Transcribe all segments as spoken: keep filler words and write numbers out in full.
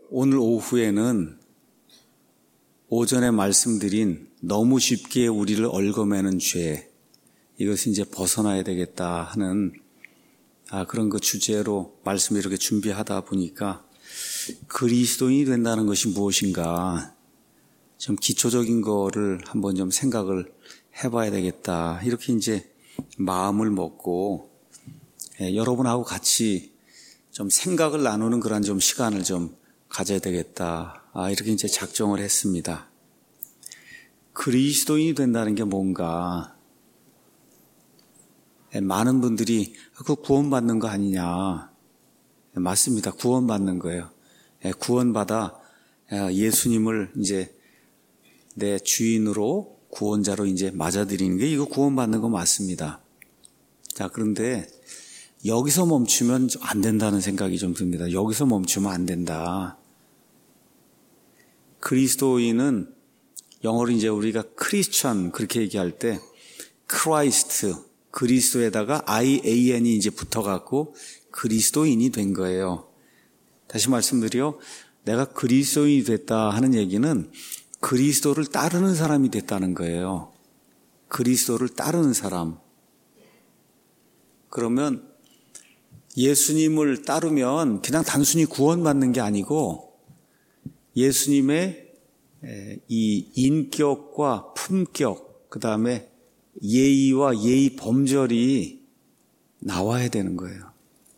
오늘 오후에는 오전에 말씀드린 너무 쉽게 우리를 얽어매는 죄, 이것을 이제 벗어나야 되겠다 하는 아, 그런 그 주제로 말씀을 이렇게 준비하다 보니까 그리스도인이 된다는 것이 무엇인가 좀 기초적인 거를 한번 좀 생각을 해봐야 되겠다. 이렇게 이제 마음을 먹고 예, 여러분하고 같이 좀 생각을 나누는 그런 좀 시간을 좀 가져야 되겠다. 아, 이렇게 이제 작정을 했습니다. 그리스도인이 된다는 게 뭔가? 예, 많은 분들이 그 구원받는 거 아니냐? 예, 맞습니다. 구원받는 거예요. 예, 구원받아 예수님을 이제 내 주인으로 구원자로 이제 맞아들이는 게 이거 구원받는 거 맞습니다. 자, 그런데 여기서 멈추면 안 된다는 생각이 좀 듭니다. 여기서 멈추면 안 된다. 그리스도인은 영어로 이제 우리가 크리스천 그렇게 얘기할 때 크라이스트, 그리스도에다가 아이엔이 이제 붙어갖고 그리스도인이 된 거예요. 다시 말씀드려, 내가 그리스도인이 됐다 하는 얘기는 그리스도를 따르는 사람이 됐다는 거예요. 그리스도를 따르는 사람. 그러면 예수님을 따르면 그냥 단순히 구원받는 게 아니고 예수님의 이 인격과 품격, 그 다음에 예의와 예의 범절이 나와야 되는 거예요.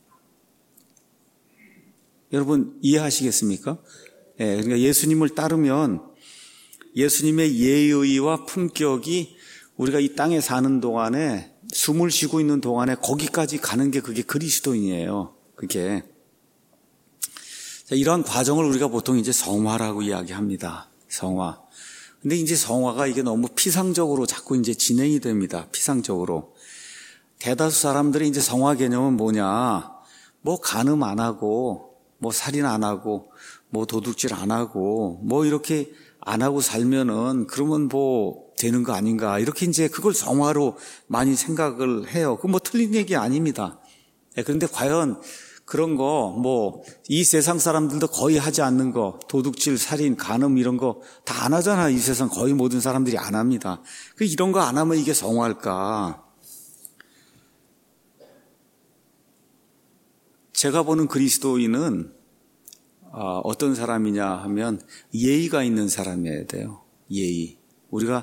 여러분 이해하시겠습니까? 예, 그러니까 예수님을 따르면 예수님의 예의와 품격이 우리가 이 땅에 사는 동안에 숨을 쉬고 있는 동안에 거기까지 가는 게 그게 그리스도인이에요. 그게. 자, 이러한 과정을 우리가 보통 이제 성화라고 이야기합니다. 성화. 근데 이제 성화가 이게 너무 피상적으로 자꾸 이제 진행이 됩니다. 피상적으로. 대다수 사람들이 이제 성화 개념은 뭐냐? 뭐 간음 안 하고, 뭐 살인 안 하고, 뭐 도둑질 안 하고, 뭐 이렇게 안 하고 살면은 그러면 뭐 되는 거 아닌가. 이렇게 이제 그걸 성화로 많이 생각을 해요. 그건 뭐 틀린 얘기 아닙니다. 그런데 과연 그런 거, 뭐, 이 세상 사람들도 거의 하지 않는 거, 도둑질, 살인, 간음 이런 거 다 안 하잖아. 이 세상 거의 모든 사람들이 안 합니다. 그 이런 거 안 하면 이게 성화일까? 제가 보는 그리스도인은 어떤 사람이냐 하면 예의가 있는 사람이어야 돼요. 예의. 우리가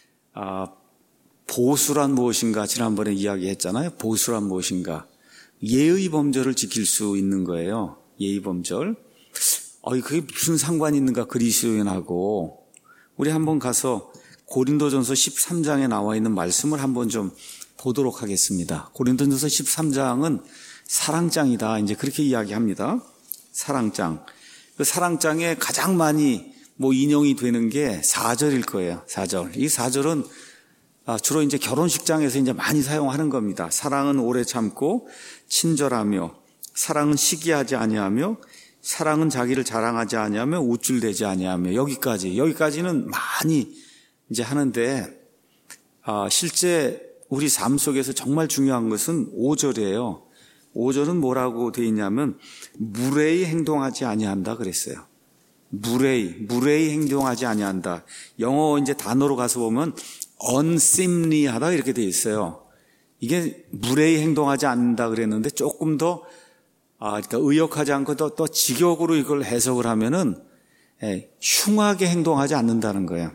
보수란 무엇인가 지난번에 이야기했잖아요. 보수란 무엇인가. 예의 범절을 지킬 수 있는 거예요. 예의 범절. 어이, 그게 무슨 상관이 있는가 그리스도인하고. 우리 한번 가서 고린도전서 십삼 장에 나와 있는 말씀을 한번 좀 보도록 하겠습니다. 고린도전서 십삼 장은 사랑장이다. 이제 그렇게 이야기합니다. 사랑장. 그 사랑장에 가장 많이 뭐 인용이 되는 게 사 절일 거예요. 사 절. 이 사 절은 주로 이제 결혼식장에서 이제 많이 사용하는 겁니다. 사랑은 오래 참고 친절하며, 사랑은 시기하지 아니하며, 사랑은 자기를 자랑하지 아니하며, 우쭐대지 아니하며, 여기까지, 여기까지는 많이 이제 하는데, 아, 실제 우리 삶 속에서 정말 중요한 것은 오 절이에요. 오 절은 뭐라고 되어 있냐면, 무례히 행동하지 아니한다 그랬어요. 무례히, 무례히 행동하지 아니한다. 영어 이제 단어로 가서 보면, unseemly하다 이렇게 되어 있어요. 이게 무례히 행동하지 않는다 그랬는데 조금 더 아, 그러니까 의역하지 않고 또, 또 직역으로 이걸 해석을 하면은 예, 흉하게 행동하지 않는다는 거예요.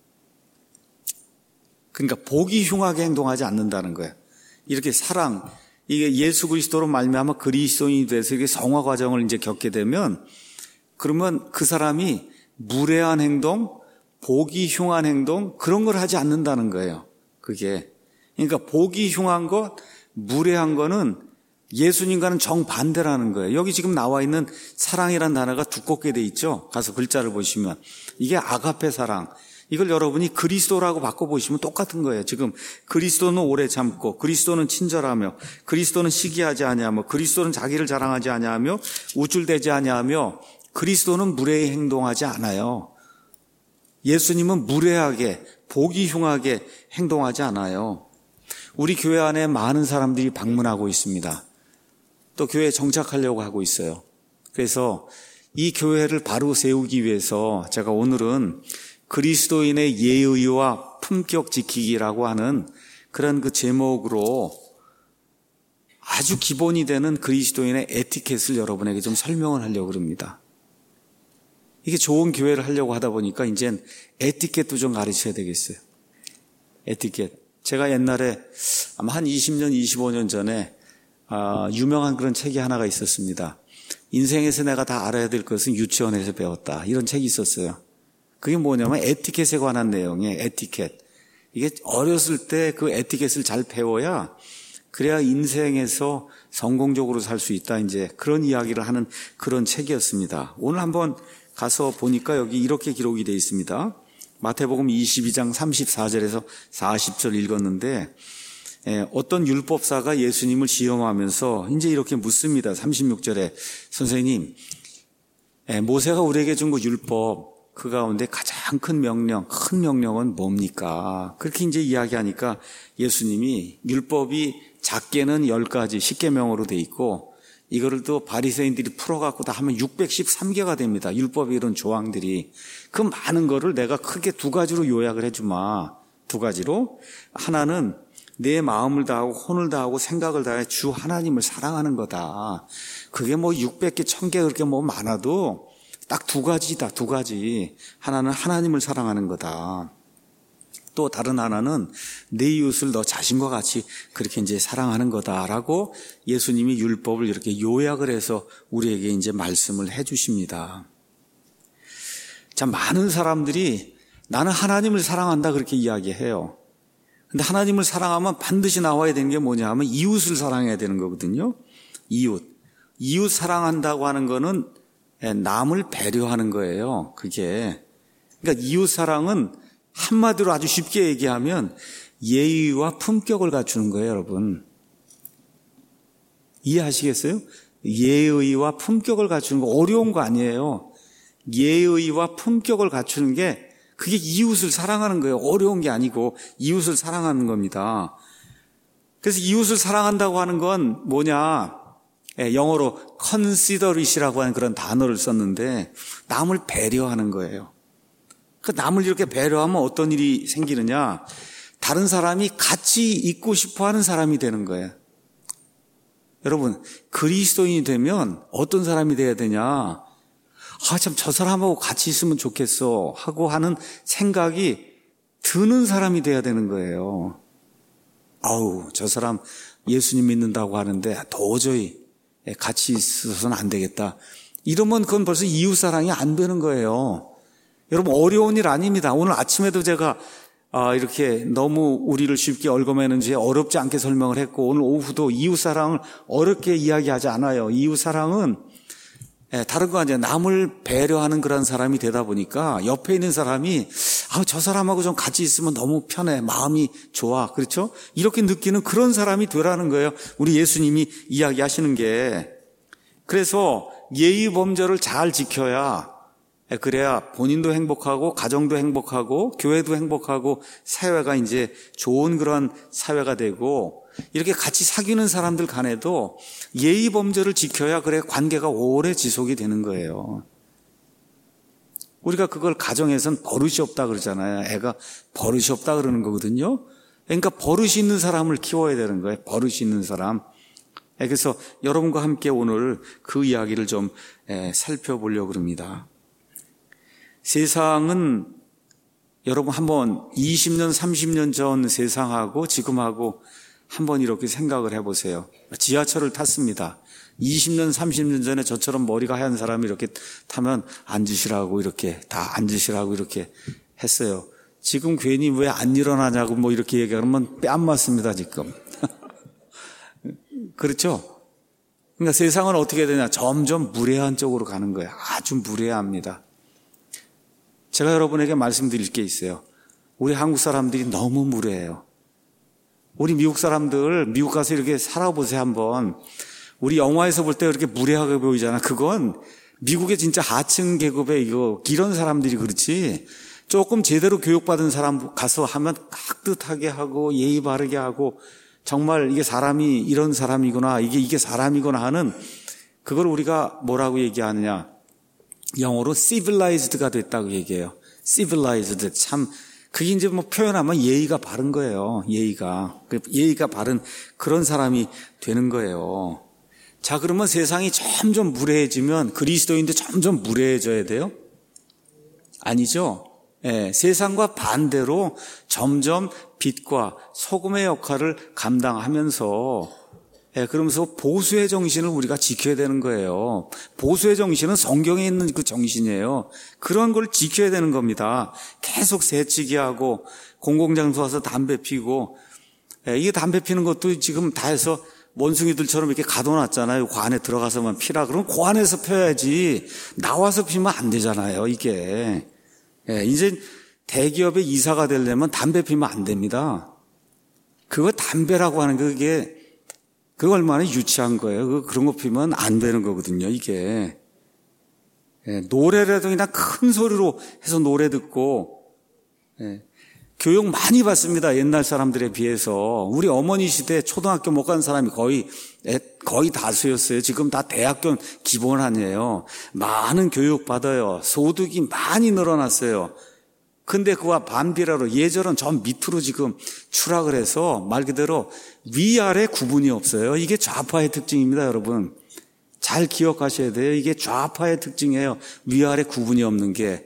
그러니까 복이 흉하게 행동하지 않는다는 거예요. 이렇게 사랑, 이게 예수 그리스도로 말미암아 그리스도인이 돼서 이게 성화 과정을 이제 겪게 되면 그러면 그 사람이 무례한 행동, 복이 흉한 행동 그런 걸 하지 않는다는 거예요. 그게 그러니까 복이 흉한 것, 무례한 거는 예수님과는 정반대라는 거예요. 여기 지금 나와 있는 사랑이라는 단어가 두껍게 돼 있죠. 가서 글자를 보시면 이게 아가페 사랑. 이걸 여러분이 그리스도라고 바꿔보시면 똑같은 거예요. 지금 그리스도는 오래 참고, 그리스도는 친절하며, 그리스도는 시기하지 아니하며, 그리스도는 자기를 자랑하지 아니하며, 우쭐대지 아니하며, 그리스도는 무례히 행동하지 않아요. 예수님은 무례하게, 복이 흉하게 행동하지 않아요. 우리 교회 안에 많은 사람들이 방문하고 있습니다. 또 교회에 정착하려고 하고 있어요. 그래서 이 교회를 바로 세우기 위해서 제가 오늘은 그리스도인의 예의와 품격 지키기라고 하는 그런 그 제목으로 아주 기본이 되는 그리스도인의 에티켓을 여러분에게 좀 설명을 하려고 합니다. 이게 좋은 교회를 하려고 하다 보니까 이젠 에티켓도 좀 가르쳐야 되겠어요. 에티켓. 제가 옛날에 아마 한 이십 년, 이십오 년 전에 아, 유명한 그런 책이 하나가 있었습니다. 인생에서 내가 다 알아야 될 것은 유치원에서 배웠다. 이런 책이 있었어요. 그게 뭐냐면 에티켓에 관한 내용이에요. 에티켓. 이게 어렸을 때 그 에티켓을 잘 배워야 그래야 인생에서 성공적으로 살 수 있다. 이제 그런 이야기를 하는 그런 책이었습니다. 오늘 한번 가서 보니까 여기 이렇게 기록이 되어 있습니다. 마태복음 이십이 장 삼십사 절에서 사십 절 읽었는데 예, 어떤 율법사가 예수님을 시험하면서 이제 이렇게 묻습니다. 삼십육 절에 선생님, 예, 모세가 우리에게 준 그 율법 그 가운데 가장 큰 명령, 큰 명령은 뭡니까? 그렇게 이제 이야기하니까 예수님이 율법이 작게는 열 가지 십계명으로 돼 있고 이거를 또 바리새인들이 풀어갖고 다 하면 육백십삼 개가 됩니다. 율법의 이런 조항들이. 그 많은 거를 내가 크게 두 가지로 요약을 해주마. 두 가지로. 하나는 내 마음을 다하고 혼을 다하고 생각을 다해 주 하나님을 사랑하는 거다. 그게 뭐 육백 개, 천 개 그렇게 뭐 많아도 딱 두 가지다. 두 가지. 하나는 하나님을 사랑하는 거다. 또 다른 하나는 내 이웃을 너 자신과 같이 그렇게 이제 사랑하는 거다라고 예수님이 율법을 이렇게 요약을 해서 우리에게 이제 말씀을 해 주십니다. 자, 많은 사람들이 나는 하나님을 사랑한다 그렇게 이야기해요. 근데 하나님을 사랑하면 반드시 나와야 되는 게 뭐냐 하면 이웃을 사랑해야 되는 거거든요. 이웃. 이웃 사랑한다고 하는 거는 남을 배려하는 거예요. 그게. 그러니까 이웃 사랑은 한마디로 아주 쉽게 얘기하면 예의와 품격을 갖추는 거예요, 여러분. 이해하시겠어요? 예의와 품격을 갖추는 거 어려운 거 아니에요. 예의와 품격을 갖추는 게 그게 이웃을 사랑하는 거예요. 어려운 게 아니고 이웃을 사랑하는 겁니다. 그래서 이웃을 사랑한다고 하는 건 뭐냐? 영어로 considerat이라고 하는 그런 단어를 썼는데 남을 배려하는 거예요. 그 남을 이렇게 배려하면 어떤 일이 생기느냐? 다른 사람이 같이 있고 싶어 하는 사람이 되는 거예요. 여러분, 그리스도인이 되면 어떤 사람이 돼야 되냐? 아, 참, 저 사람하고 같이 있으면 좋겠어. 하고 하는 생각이 드는 사람이 돼야 되는 거예요. 아우, 저 사람 예수님 믿는다고 하는데 도저히 같이 있어서는 안 되겠다. 이러면 그건 벌써 이웃사랑이 안 되는 거예요. 여러분, 어려운 일 아닙니다. 오늘 아침에도 제가 아, 이렇게 너무 우리를 쉽게 얽어매는 주에 어렵지 않게 설명을 했고 오늘 오후도 이웃사랑을 어렵게 이야기하지 않아요. 이웃사랑은 다른 거 아니에요. 남을 배려하는 그런 사람이 되다 보니까 옆에 있는 사람이 아, 저 사람하고 좀 같이 있으면 너무 편해. 마음이 좋아. 그렇죠? 이렇게 느끼는 그런 사람이 되라는 거예요. 우리 예수님이 이야기하시는 게. 그래서 예의 범절을 잘 지켜야 그래야 본인도 행복하고 가정도 행복하고 교회도 행복하고 사회가 이제 좋은 그런 사회가 되고 이렇게 같이 사귀는 사람들 간에도 예의 범절을 지켜야 그래 관계가 오래 지속이 되는 거예요. 우리가 그걸 가정에선 버릇이 없다 그러잖아요. 애가 버릇이 없다 그러는 거거든요. 그러니까 버릇이 있는 사람을 키워야 되는 거예요. 버릇이 있는 사람. 그래서 여러분과 함께 오늘 그 이야기를 좀 살펴보려고 합니다. 세상은 여러분 한번 이십 년, 삼십 년 전 세상하고 지금하고 한번 이렇게 생각을 해보세요. 지하철을 탔습니다. 이십 년, 삼십 년 전에 저처럼 머리가 하얀 사람이 이렇게 타면 앉으시라고 이렇게 다 앉으시라고 이렇게 했어요. 지금 괜히 왜 안 일어나냐고 뭐 이렇게 얘기하면 뺨 맞습니다, 지금. 그렇죠? 그러니까 세상은 어떻게 되냐? 점점 무례한 쪽으로 가는 거예요. 아주 무례합니다. 제가 여러분에게 말씀드릴 게 있어요. 우리 한국 사람들이 너무 무례해요. 우리 미국 사람들 미국 가서 이렇게 살아보세요 한번. 우리 영화에서 볼 때 그렇게 무례하게 보이잖아. 그건 미국의 진짜 하층 계급의 이거 이런 사람들이 그렇지. 조금 제대로 교육받은 사람 가서 하면 깍듯하게 하고 예의 바르게 하고 정말 이게 사람이 이런 사람이구나 이게 이게 사람이구나 하는 그걸 우리가 뭐라고 얘기하느냐? 영어로 civilized가 됐다고 얘기해요. civilized. 참, 그게 이제 뭐 표현하면 예의가 바른 거예요. 예의가. 예의가 바른 그런 사람이 되는 거예요. 자, 그러면 세상이 점점 무례해지면 그리스도인도 점점 무례해져야 돼요? 아니죠. 예, 세상과 반대로 점점 빛과 소금의 역할을 감당하면서 예, 그러면서 보수의 정신을 우리가 지켜야 되는 거예요. 보수의 정신은 성경에 있는 그 정신이에요. 그런 걸 지켜야 되는 겁니다. 계속 새치기 하고 공공장소 와서 담배 피고 예, 이게 담배 피는 것도 지금 다 해서 원숭이들처럼 이렇게 가둬놨잖아요. 그 안에 들어가서만 피라. 그럼 그 안에서 펴야지. 나와서 피면 안 되잖아요, 이게. 예, 이제 대기업에 이사가 되려면 담배 피면 안 됩니다. 그거 담배라고 하는 그게 그거 얼마나 유치한 거예요. 그 그런 거 피면 안 되는 거거든요, 이게. 예, 노래라도 그냥 큰 소리로 해서 노래 듣고, 예, 교육 많이 받습니다. 옛날 사람들에 비해서. 우리 어머니 시대 초등학교 못 간 사람이 거의, 거의 다수였어요. 지금 다 대학교 기본 아니에요. 많은 교육 받아요. 소득이 많이 늘어났어요. 근데 그와 반비례로 예절은 저 밑으로 지금 추락을 해서 말 그대로 위아래 구분이 없어요. 이게 좌파의 특징입니다, 여러분. 잘 기억하셔야 돼요. 이게 좌파의 특징이에요. 위아래 구분이 없는 게.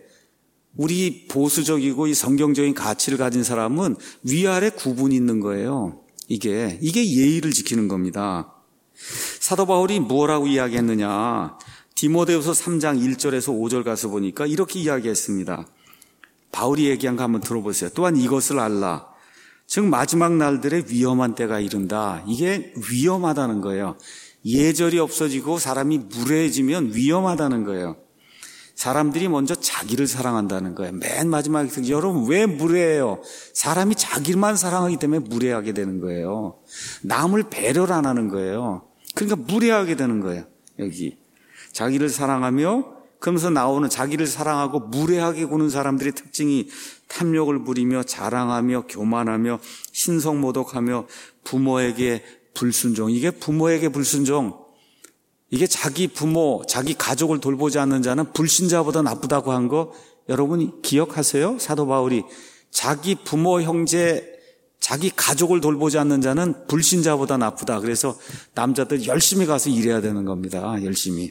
우리 보수적이고 이 성경적인 가치를 가진 사람은 위아래 구분이 있는 거예요. 이게, 이게 예의를 지키는 겁니다. 사도 바울이 뭐라고 이야기했느냐. 디모데후서 삼 장 일 절에서 오 절 가서 보니까 이렇게 이야기했습니다. 바울이 얘기한 거 한번 들어보세요. 또한 이것을 알라. 즉 마지막 날들에 위험한 때가 이른다. 이게 위험하다는 거예요. 예절이 없어지고 사람이 무례해지면 위험하다는 거예요. 사람들이 먼저 자기를 사랑한다는 거예요. 맨 마지막에 여러분 왜 무례해요? 사람이 자기만 사랑하기 때문에 무례하게 되는 거예요. 남을 배려를 안 하는 거예요. 그러니까 무례하게 되는 거예요. 여기 자기를 사랑하며 그러면서 나오는 자기를 사랑하고 무례하게 구는 사람들의 특징이 탐욕을 부리며 자랑하며 교만하며 신성모독하며 부모에게 불순종. 이게 부모에게 불순종. 이게 자기 부모, 자기 가족을 돌보지 않는 자는 불신자보다 나쁘다고 한 거 여러분 기억하세요? 사도 바울이 자기 부모, 형제, 자기 가족을 돌보지 않는 자는 불신자보다 나쁘다. 그래서 남자들 열심히 가서 일해야 되는 겁니다. 열심히.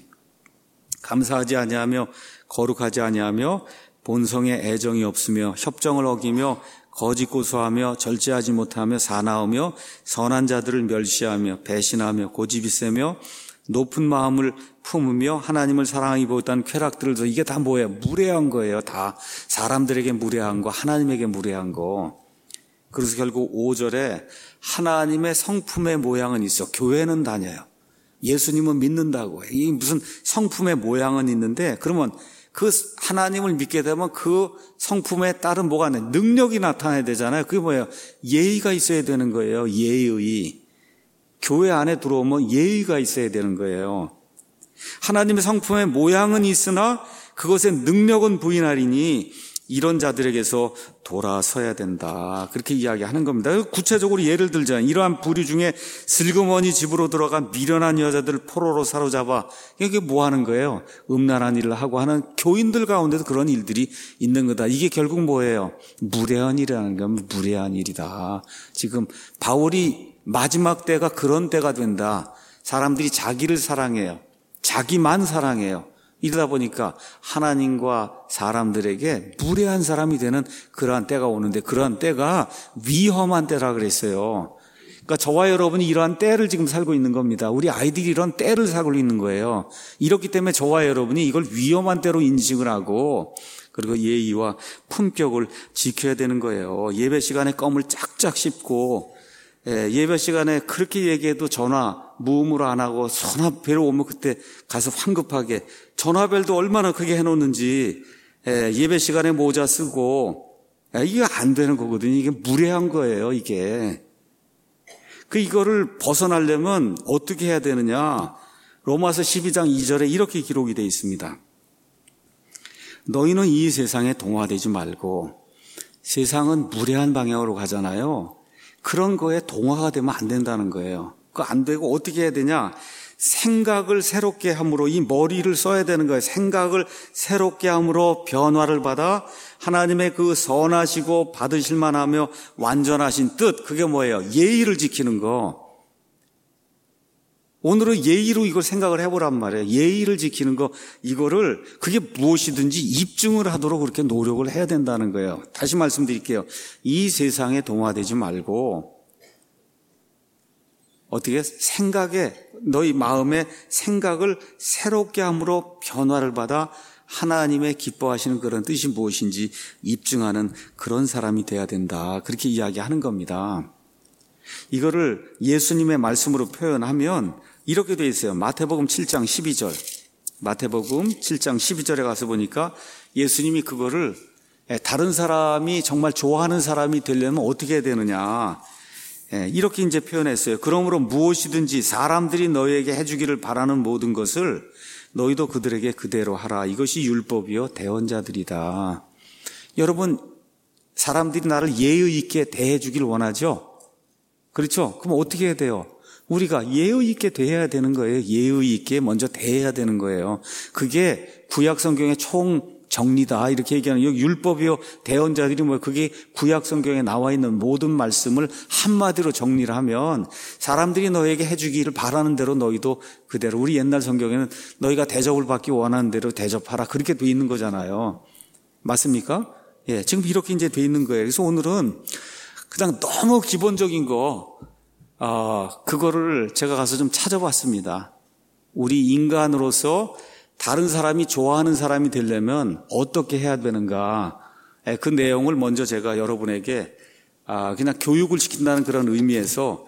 감사하지 아니하며 거룩하지 아니하며 본성에 애정이 없으며 협정을 어기며 거짓 고소하며 절제하지 못하며 사나우며 선한 자들을 멸시하며 배신하며 고집이 세며 높은 마음을 품으며 하나님을 사랑하기보다는 쾌락들을 이게 다 뭐예요? 무례한 거예요. 다 사람들에게 무례한 거, 하나님에게 무례한 거. 그래서 결국 오 절에 하나님의 성품의 모양은 있어. 교회는 다녀요. 예수님은 믿는다고 해요. 이 무슨 성품의 모양은 있는데 그러면 그 하나님을 믿게 되면 그 성품에 따른 뭐가 있나요? 능력이 나타나야 되잖아요. 그게 뭐예요? 예의가 있어야 되는 거예요. 예의. 교회 안에 들어오면 예의가 있어야 되는 거예요. 하나님의 성품의 모양은 있으나 그것의 능력은 부인하리니 이런 자들에게서 돌아서야 된다. 그렇게 이야기하는 겁니다. 구체적으로 예를 들자면 이러한 부류 중에 슬그머니 집으로 들어가 미련한 여자들을 포로로 사로잡아 이게 뭐 하는 거예요? 음란한 일을 하고 하는 교인들 가운데도 그런 일들이 있는 거다. 이게 결국 뭐예요? 무례한 일이라는 건 무례한 일이다. 지금 바울이 마지막 때가 그런 때가 된다. 사람들이 자기를 사랑해요. 자기만 사랑해요. 이러다 보니까 하나님과 사람들에게 무례한 사람이 되는 그러한 때가 오는데 그러한 때가 위험한 때라 그랬어요. 그러니까 저와 여러분이 이러한 때를 지금 살고 있는 겁니다. 우리 아이들이 이런 때를 살고 있는 거예요. 이렇기 때문에 저와 여러분이 이걸 위험한 때로 인식을 하고 그리고 예의와 품격을 지켜야 되는 거예요. 예배 시간에 껌을 짝짝 씹고 예, 예배 시간에 그렇게 얘기해도 전화 무음으로 안 하고 전화벨 오면 그때 가서 황급하게 전화벨도 얼마나 크게 해놓는지 예, 예배 시간에 모자 쓰고 예, 이게 안 되는 거거든요. 이게 무례한 거예요. 이게 그 이거를 벗어나려면 어떻게 해야 되느냐? 로마서 십이 장 이 절에 이렇게 기록이 되어 있습니다. 너희는 이 세상에 동화되지 말고 세상은 무례한 방향으로 가잖아요. 그런 거에 동화가 되면 안 된다는 거예요. 그거 안 되고 어떻게 해야 되냐? 생각을 새롭게 함으로, 이 머리를 써야 되는 거예요. 생각을 새롭게 함으로 변화를 받아 하나님의 그 선하시고 받으실 만하며 완전하신 뜻, 그게 뭐예요? 예의를 지키는 거. 오늘은 예의로 이걸 생각을 해보란 말이에요. 예의를 지키는 거, 이거를 그게 무엇이든지 입증을 하도록 그렇게 노력을 해야 된다는 거예요. 다시 말씀드릴게요. 이 세상에 동화되지 말고 어떻게 생각에, 너희 마음의 생각을 새롭게 함으로 변화를 받아 하나님의 기뻐하시는 그런 뜻이 무엇인지 입증하는 그런 사람이 돼야 된다. 그렇게 이야기하는 겁니다. 이거를 예수님의 말씀으로 표현하면 이렇게 되어 있어요. 마태복음 칠 장 십이 절. 마태복음 칠 장 십이 절에 가서 보니까 예수님이 그거를 다른 사람이 정말 좋아하는 사람이 되려면 어떻게 해야 되느냐. 이렇게 이제 표현했어요. 그러므로 무엇이든지 사람들이 너희에게 해주기를 바라는 모든 것을 너희도 그들에게 그대로 하라. 이것이 율법이요 대언자들이다. 여러분, 사람들이 나를 예의 있게 대해주길 원하죠? 그렇죠? 그럼 어떻게 해야 돼요? 우리가 예의 있게 대해야 되는 거예요. 예의 있게 먼저 대해야 되는 거예요. 그게 구약 성경의 총 정리다 이렇게 얘기하는, 여기 율법이요 대언자들이 뭐예요? 그게 구약 성경에 나와 있는 모든 말씀을 한마디로 정리를 하면 사람들이 너에게 해주기를 바라는 대로 너희도 그대로, 우리 옛날 성경에는 너희가 대접을 받기 원하는 대로 대접하라 그렇게 돼 있는 거잖아요. 맞습니까? 예, 지금 이렇게 이제 돼 있는 거예요. 그래서 오늘은 그냥 너무 기본적인 거, 어, 그거를 제가 가서 좀 찾아봤습니다. 우리 인간으로서 다른 사람이 좋아하는 사람이 되려면 어떻게 해야 되는가. 그 내용을 먼저 제가 여러분에게 그냥 교육을 시킨다는 그런 의미에서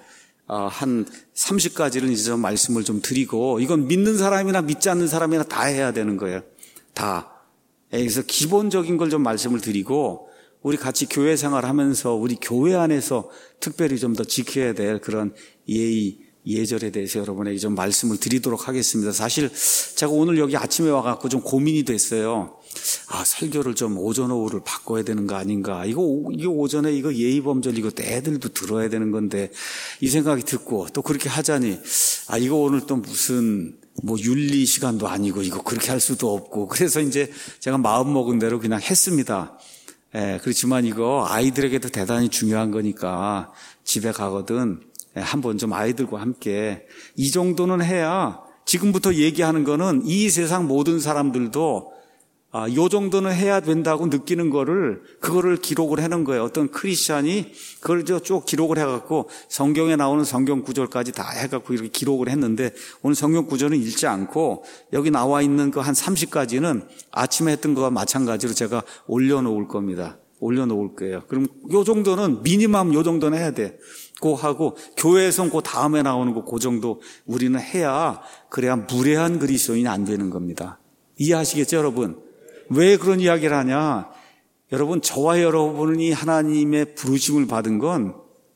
한 삼십 가지를 이제 좀 말씀을 좀 드리고, 이건 믿는 사람이나 믿지 않는 사람이나 다 해야 되는 거예요. 다. 그래서 기본적인 걸 좀 말씀을 드리고, 우리 같이 교회 생활하면서 우리 교회 안에서 특별히 좀 더 지켜야 될 그런 예의, 예절에 대해서 여러분에게 좀 말씀을 드리도록 하겠습니다. 사실 제가 오늘 여기 아침에 와갖고 좀 고민이 됐어요. 아, 설교를 좀 오전 오후를 바꿔야 되는 거 아닌가. 이거, 이거 오전에 이거 예의범절 이거 애들도 들어야 되는 건데, 이 생각이 듣고 또 그렇게 하자니, 아, 이거 오늘 또 무슨 뭐 윤리 시간도 아니고 이거 그렇게 할 수도 없고, 그래서 이제 제가 마음 먹은 대로 그냥 했습니다. 예, 그렇지만 이거 아이들에게도 대단히 중요한 거니까 집에 가거든 한번 좀 아이들과 함께 이 정도는 해야, 지금부터 얘기하는 거는 이 세상 모든 사람들도 아, 요 정도는 해야 된다고 느끼는 거를, 그거를 기록을 해놓은 거예요. 어떤 크리스찬이 그걸 쭉 기록을 해갖고 성경에 나오는 성경 구절까지 다 해갖고 이렇게 기록을 했는데, 오늘 성경 구절은 읽지 않고 여기 나와 있는 그 한 삼십 가지는 아침에 했던 거와 마찬가지로 제가 올려놓을 겁니다. 올려놓을 거예요. 그럼 요 정도는 미니멈 요 정도는 해야 돼. 고 하고 교회에서 그 다음에 나오는 거 그 정도 우리는 해야, 그래야 무례한 그리스도인이 안 되는 겁니다. 이해하시겠죠, 여러분? 왜 그런 이야기를 하냐? 여러분, 저와 여러분이 하나님의 부르심을 받은 건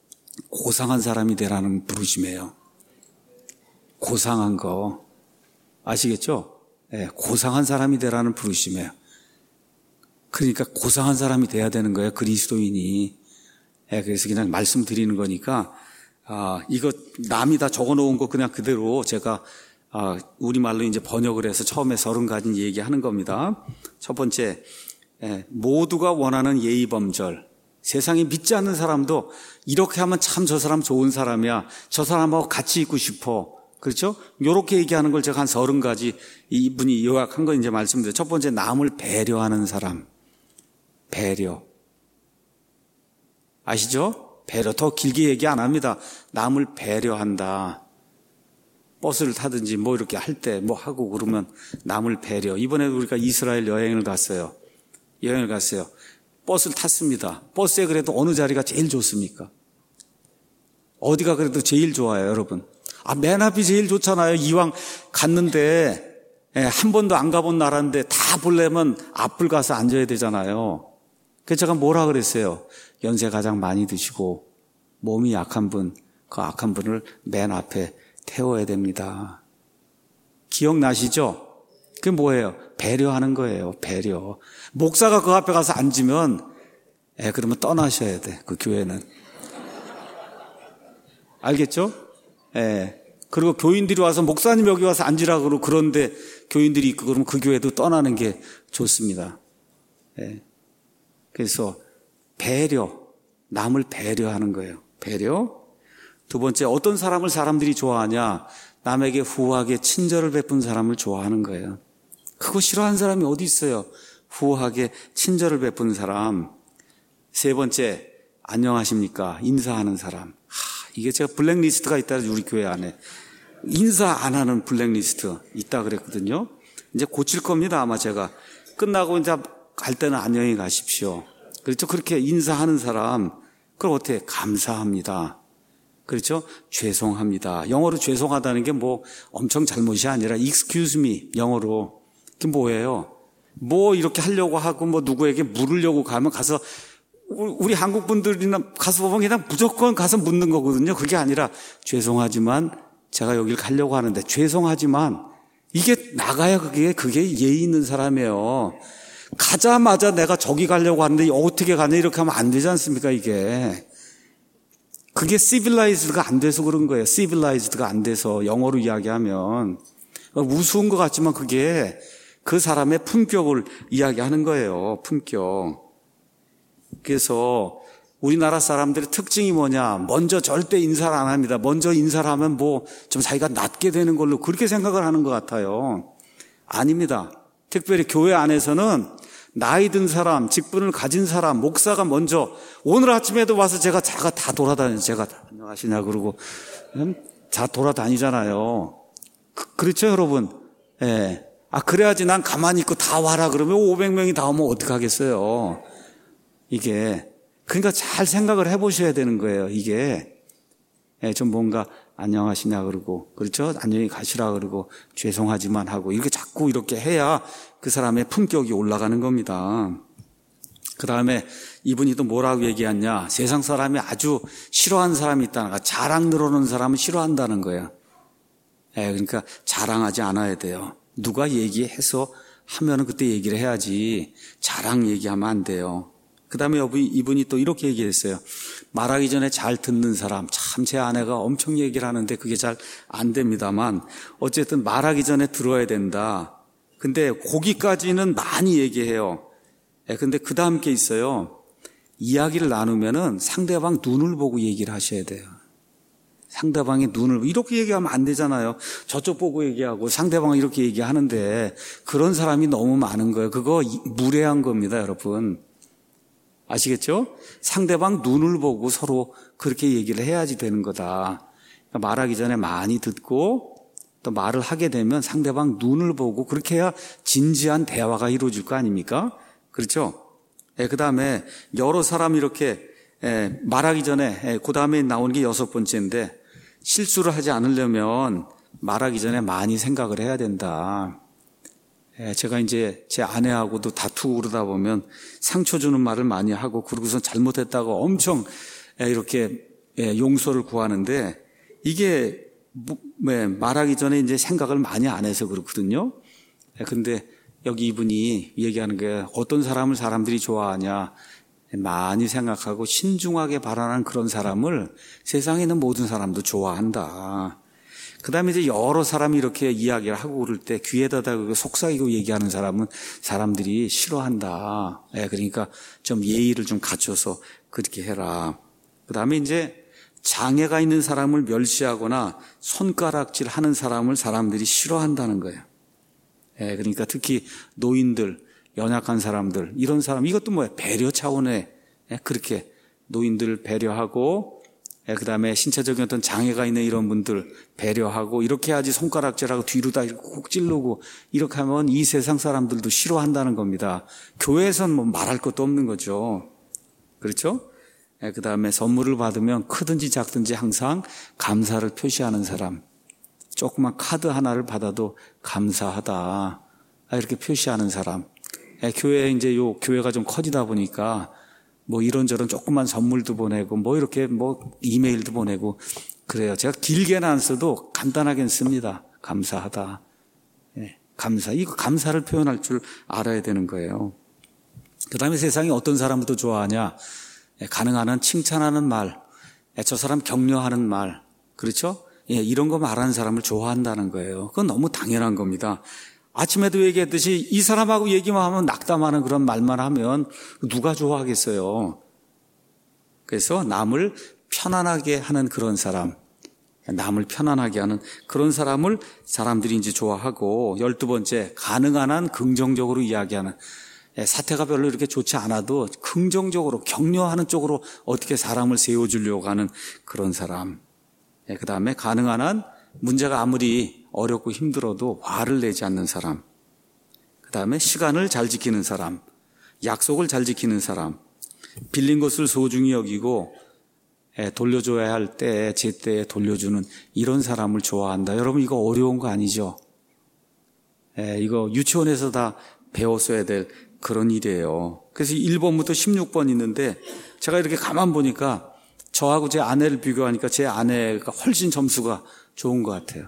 고상한 사람이 되라는 부르심이에요. 고상한 거 아시겠죠? 네, 고상한 사람이 되라는 부르심이에요. 그러니까 고상한 사람이 돼야 되는 거예요, 그리스도인이. 네, 그래서 그냥 말씀드리는 거니까, 아, 이거 남이 다 적어놓은 거 그냥 그대로 제가 아, 우리말로 이제 번역을 해서 처음에 서른 가지 얘기하는 겁니다. 첫 번째, 예, 모두가 원하는 예의범절. 세상에 믿지 않는 사람도 이렇게 하면 참 저 사람 좋은 사람이야, 저 사람하고 같이 있고 싶어, 그렇죠? 요렇게 얘기하는 걸 제가 한 서른 가지 이분이 요약한 거 이제 말씀드려요. 첫 번째, 남을 배려하는 사람. 배려. 아시죠? 배려. 더 길게 얘기 안 합니다. 남을 배려한다. 버스를 타든지 뭐 이렇게 할 때 뭐 하고 그러면 남을 배려. 이번에 우리가 이스라엘 여행을 갔어요. 여행을 갔어요. 버스를 탔습니다. 버스에 그래도 어느 자리가 제일 좋습니까? 어디가 그래도 제일 좋아요, 여러분? 아, 맨 앞이 제일 좋잖아요. 이왕 갔는데, 예, 한 번도 안 가본 나라인데 다 보려면 앞을 가서 앉아야 되잖아요. 그래서 제가 뭐라 그랬어요? 연세 가장 많이 드시고 몸이 약한 분, 그 악한 분을 맨 앞에 태워야 됩니다. 기억나시죠? 그게 뭐예요? 배려하는 거예요. 배려. 목사가 그 앞에 가서 앉으면, 에, 그러면 떠나셔야 돼, 그 교회는. 알겠죠? 예. 그리고 교인들이 와서 목사님 여기 와서 앉으라 그러고 그런데 교인들이 있고 그러면 그 교회도 떠나는 게 좋습니다. 예. 그래서 배려, 남을 배려하는 거예요. 배려. 두 번째, 어떤 사람을 사람들이 좋아하냐? 남에게 후하게 친절을 베푼 사람을 좋아하는 거예요. 그거 싫어하는 사람이 어디 있어요? 후하게 친절을 베푸는 사람. 세 번째, 안녕하십니까? 인사하는 사람. 하, 이게 제가 블랙리스트가 있다, 우리 교회 안에. 인사 안 하는 블랙리스트 있다 그랬거든요. 이제 고칠 겁니다, 아마 제가. 끝나고 이제 갈 때는 안녕히 가십시오. 그렇죠? 그렇게 인사하는 사람. 그럼 어떻게? 감사합니다. 그렇죠? 죄송합니다. 영어로 죄송하다는 게 뭐 엄청 잘못이 아니라 excuse me, 영어로. 그게 뭐예요? 뭐 이렇게 하려고 하고 뭐 누구에게 물으려고 가면 가서 우리 한국 분들이나 가서 보면 그냥 무조건 가서 묻는 거거든요. 그게 아니라 죄송하지만 제가 여길 가려고 하는데 죄송하지만 이게 나가야 그게 그게 예의 있는 사람이에요. 가자마자 내가 저기 가려고 하는데 어떻게 가냐 이렇게 하면 안 되지 않습니까 이게. 그게 civilized가 안 돼서 그런 거예요. civilized가 안 돼서 영어로 이야기하면 우스운 것 같지만 그게 그 사람의 품격을 이야기하는 거예요. 품격. 그래서 우리나라 사람들의 특징이 뭐냐? 먼저 절대 인사를 안 합니다. 먼저 인사를 하면 뭐 좀 자기가 낮게 되는 걸로 그렇게 생각을 하는 것 같아요. 아닙니다. 특별히 교회 안에서는 나이 든 사람, 직분을 가진 사람, 목사가 먼저 오늘 아침에도 와서 제가 자가 다 돌아다녀. 제가 다 안녕하시냐 그러고 다 돌아다니잖아요. 그, 그렇죠 여러분? 예. 네. 아 그래야지 난 가만히 있고 다 와라 그러면 오백 명이 다 오면 어떡하겠어요. 이게 그러니까 잘 생각을 해보셔야 되는 거예요. 이게 예, 좀 뭔가 안녕하시냐 그러고 그렇죠? 안녕히 가시라 그러고 죄송하지만 하고 이렇게 자꾸 이렇게 해야 그 사람의 품격이 올라가는 겁니다. 그 다음에 이분이 또 뭐라고 얘기했냐? 세상 사람이 아주 싫어하는 사람이 있다는 거야. 자랑 늘어놓는 사람은 싫어한다는 거예요. 예, 그러니까 자랑하지 않아야 돼요. 누가 얘기해서 하면은 그때 얘기를 해야지 자랑 얘기하면 안 돼요. 그 다음에 이분이 또 이렇게 얘기했어요. 말하기 전에 잘 듣는 사람. 참 제 아내가 엄청 얘기를 하는데 그게 잘 안 됩니다만 어쨌든 말하기 전에 들어야 된다. 근데 거기까지는 많이 얘기해요. 근데 그 다음 게 있어요. 이야기를 나누면은 상대방 눈을 보고 얘기를 하셔야 돼요. 상대방의 눈을 이렇게 얘기하면 안 되잖아요. 저쪽 보고 얘기하고 상대방은 이렇게 얘기하는데 그런 사람이 너무 많은 거예요. 그거 무례한 겁니다, 여러분. 아시겠죠? 상대방 눈을 보고 서로 그렇게 얘기를 해야지 되는 거다. 그러니까 말하기 전에 많이 듣고 또 말을 하게 되면 상대방 눈을 보고 그렇게 해야 진지한 대화가 이루어질 거 아닙니까? 그렇죠? 예, 그 다음에 여러 사람 이렇게 예, 말하기 전에 예, 그 다음에 나오는 게 여섯 번째인데 실수를 하지 않으려면 말하기 전에 많이 생각을 해야 된다. 예, 제가 이제 제 아내하고도 다투고 그러다 보면 상처 주는 말을 많이 하고 그러고서 잘못했다고 엄청 예, 이렇게 예, 용서를 구하는데 이게 뭐, 예, 말하기 전에 이제 생각을 많이 안 해서 그렇거든요. 예, 근데 여기 이분이 얘기하는 게 어떤 사람을 사람들이 좋아하냐. 많이 생각하고 신중하게 발언하는 그런 사람을 세상에 있는 모든 사람도 좋아한다. 그 다음에 이제 여러 사람이 이렇게 이야기를 하고 그럴 때 귀에다 대고 속삭이고 얘기하는 사람은 사람들이 싫어한다. 예, 그러니까 좀 예의를 좀 갖춰서 그렇게 해라. 그 다음에 이제 장애가 있는 사람을 멸시하거나 손가락질 하는 사람을 사람들이 싫어한다는 거예요. 예, 그러니까 특히 노인들, 연약한 사람들, 이런 사람, 이것도 뭐예요? 배려 차원에 예, 그렇게 노인들을 배려하고 예, 그 다음에 신체적인 어떤 장애가 있는 이런 분들 배려하고 이렇게 해야지 손가락질하고 뒤로 다 콕 찌르고 이렇게 하면 이 세상 사람들도 싫어한다는 겁니다. 교회에서는 뭐 말할 것도 없는 거죠. 그렇죠? 예, 그 다음에 선물을 받으면 크든지 작든지 항상 감사를 표시하는 사람. 조그만 카드 하나를 받아도 감사하다. 이렇게 표시하는 사람. 예, 교회 이제 요 교회가 좀 커지다 보니까 뭐 이런저런 조그만 선물도 보내고 뭐 이렇게 뭐 이메일도 보내고 그래요. 제가 길게는 안 써도 간단하게 씁니다. 감사하다. 예, 감사. 이거 감사를 표현할 줄 알아야 되는 거예요. 그 다음에 세상에 어떤 사람을 더 좋아하냐. 예, 가능한 한 칭찬하는 말. 예, 저 사람 격려하는 말. 그렇죠? 예, 이런 거 말하는 사람을 좋아한다는 거예요. 그건 너무 당연한 겁니다. 아침에도 얘기했듯이 이 사람하고 얘기만 하면 낙담하는 그런 말만 하면 누가 좋아하겠어요. 그래서 남을 편안하게 하는 그런 사람, 남을 편안하게 하는 그런 사람을 사람들이 이제 좋아하고, 열두 번째, 가능한 한 긍정적으로 이야기하는, 사태가 별로 이렇게 좋지 않아도 긍정적으로 격려하는 쪽으로 어떻게 사람을 세워주려고 하는 그런 사람. 그 다음에 가능한 한 문제가 아무리 어렵고 힘들어도 화를 내지 않는 사람. 그 다음에 시간을 잘 지키는 사람, 약속을 잘 지키는 사람, 빌린 것을 소중히 여기고 돌려줘야 할 때 제때에 돌려주는 이런 사람을 좋아한다. 여러분, 이거 어려운 거 아니죠? 이거 유치원에서 다 배웠어야 될 그런 일이에요. 그래서 일 번부터 십육 번 있는데 제가 이렇게 가만 보니까 저하고 제 아내를 비교하니까 제 아내가 훨씬 점수가 좋은 것 같아요.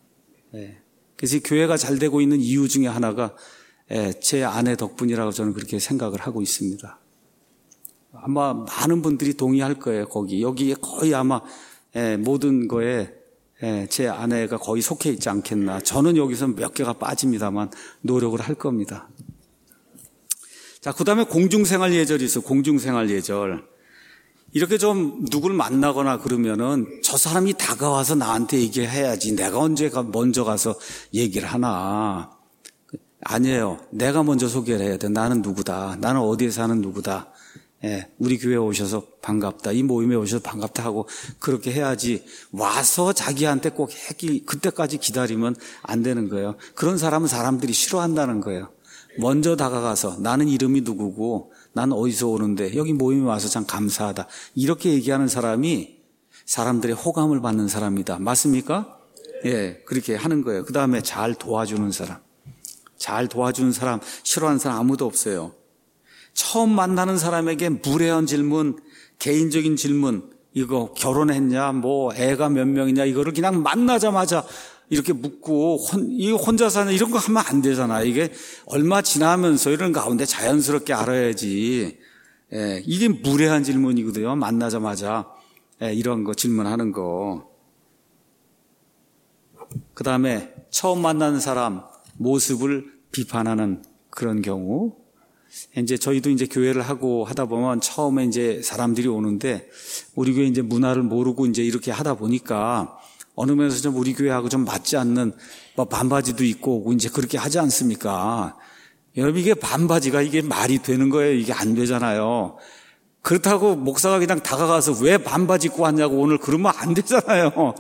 그래서 교회가 잘 되고 있는 이유 중에 하나가 제 아내 덕분이라고 저는 그렇게 생각을 하고 있습니다. 아마 많은 분들이 동의할 거예요. 거기 여기에 거의 아마 모든 거에 제 아내가 거의 속해 있지 않겠나. 저는 여기서 몇 개가 빠집니다만 노력을 할 겁니다. 자, 그 다음에 공중생활 예절이 있어요. 공중생활 예절. 이렇게 좀 누굴 만나거나 그러면은 저 사람이 다가와서 나한테 얘기해야지. 내가 언제 먼저 가서 얘기를 하나. 아니에요. 내가 먼저 소개를 해야 돼. 나는 누구다. 나는 어디에 사는 누구다. 예, 우리 교회에 오셔서 반갑다. 이 모임에 오셔서 반갑다 하고 그렇게 해야지. 와서 자기한테 꼭 해기, 그때까지 기다리면 안 되는 거예요. 그런 사람은 사람들이 싫어한다는 거예요. 먼저 다가가서 나는 이름이 누구고 나는 어디서 오는데 여기 모임에 와서 참 감사하다. 이렇게 얘기하는 사람이 사람들의 호감을 받는 사람이다. 맞습니까? 예, 그렇게 하는 거예요. 그 다음에 잘 도와주는 사람. 잘 도와주는 사람, 싫어하는 사람 아무도 없어요. 처음 만나는 사람에게 무례한 질문, 개인적인 질문, 이거 결혼했냐, 뭐 애가 몇 명이냐, 이거를 그냥 만나자마자 이렇게 묻고 혼, 이 혼자 사는 이런 거 하면 안 되잖아. 이게 얼마 지나면서 이런 가운데 자연스럽게 알아야지. 예, 이게 무례한 질문이거든요. 만나자마자 예, 이런 거 질문하는 거. 그 다음에 처음 만나는 사람 모습을 비판하는 그런 경우. 이제 저희도 이제 교회를 하고 하다 보면 처음에 이제 사람들이 오는데 우리 교회 이제 문화를 모르고 이제 이렇게 하다 보니까 어느 면에서 좀 우리 교회하고 좀 맞지 않는 뭐 반바지도 입고 오고 이제 그렇게 하지 않습니까? 여러분, 이게 반바지가 이게 말이 되는 거예요? 이게 안 되잖아요. 그렇다고 목사가 그냥 다가가서 왜 반바지 입고 왔냐고 오늘 그러면 안 되잖아요.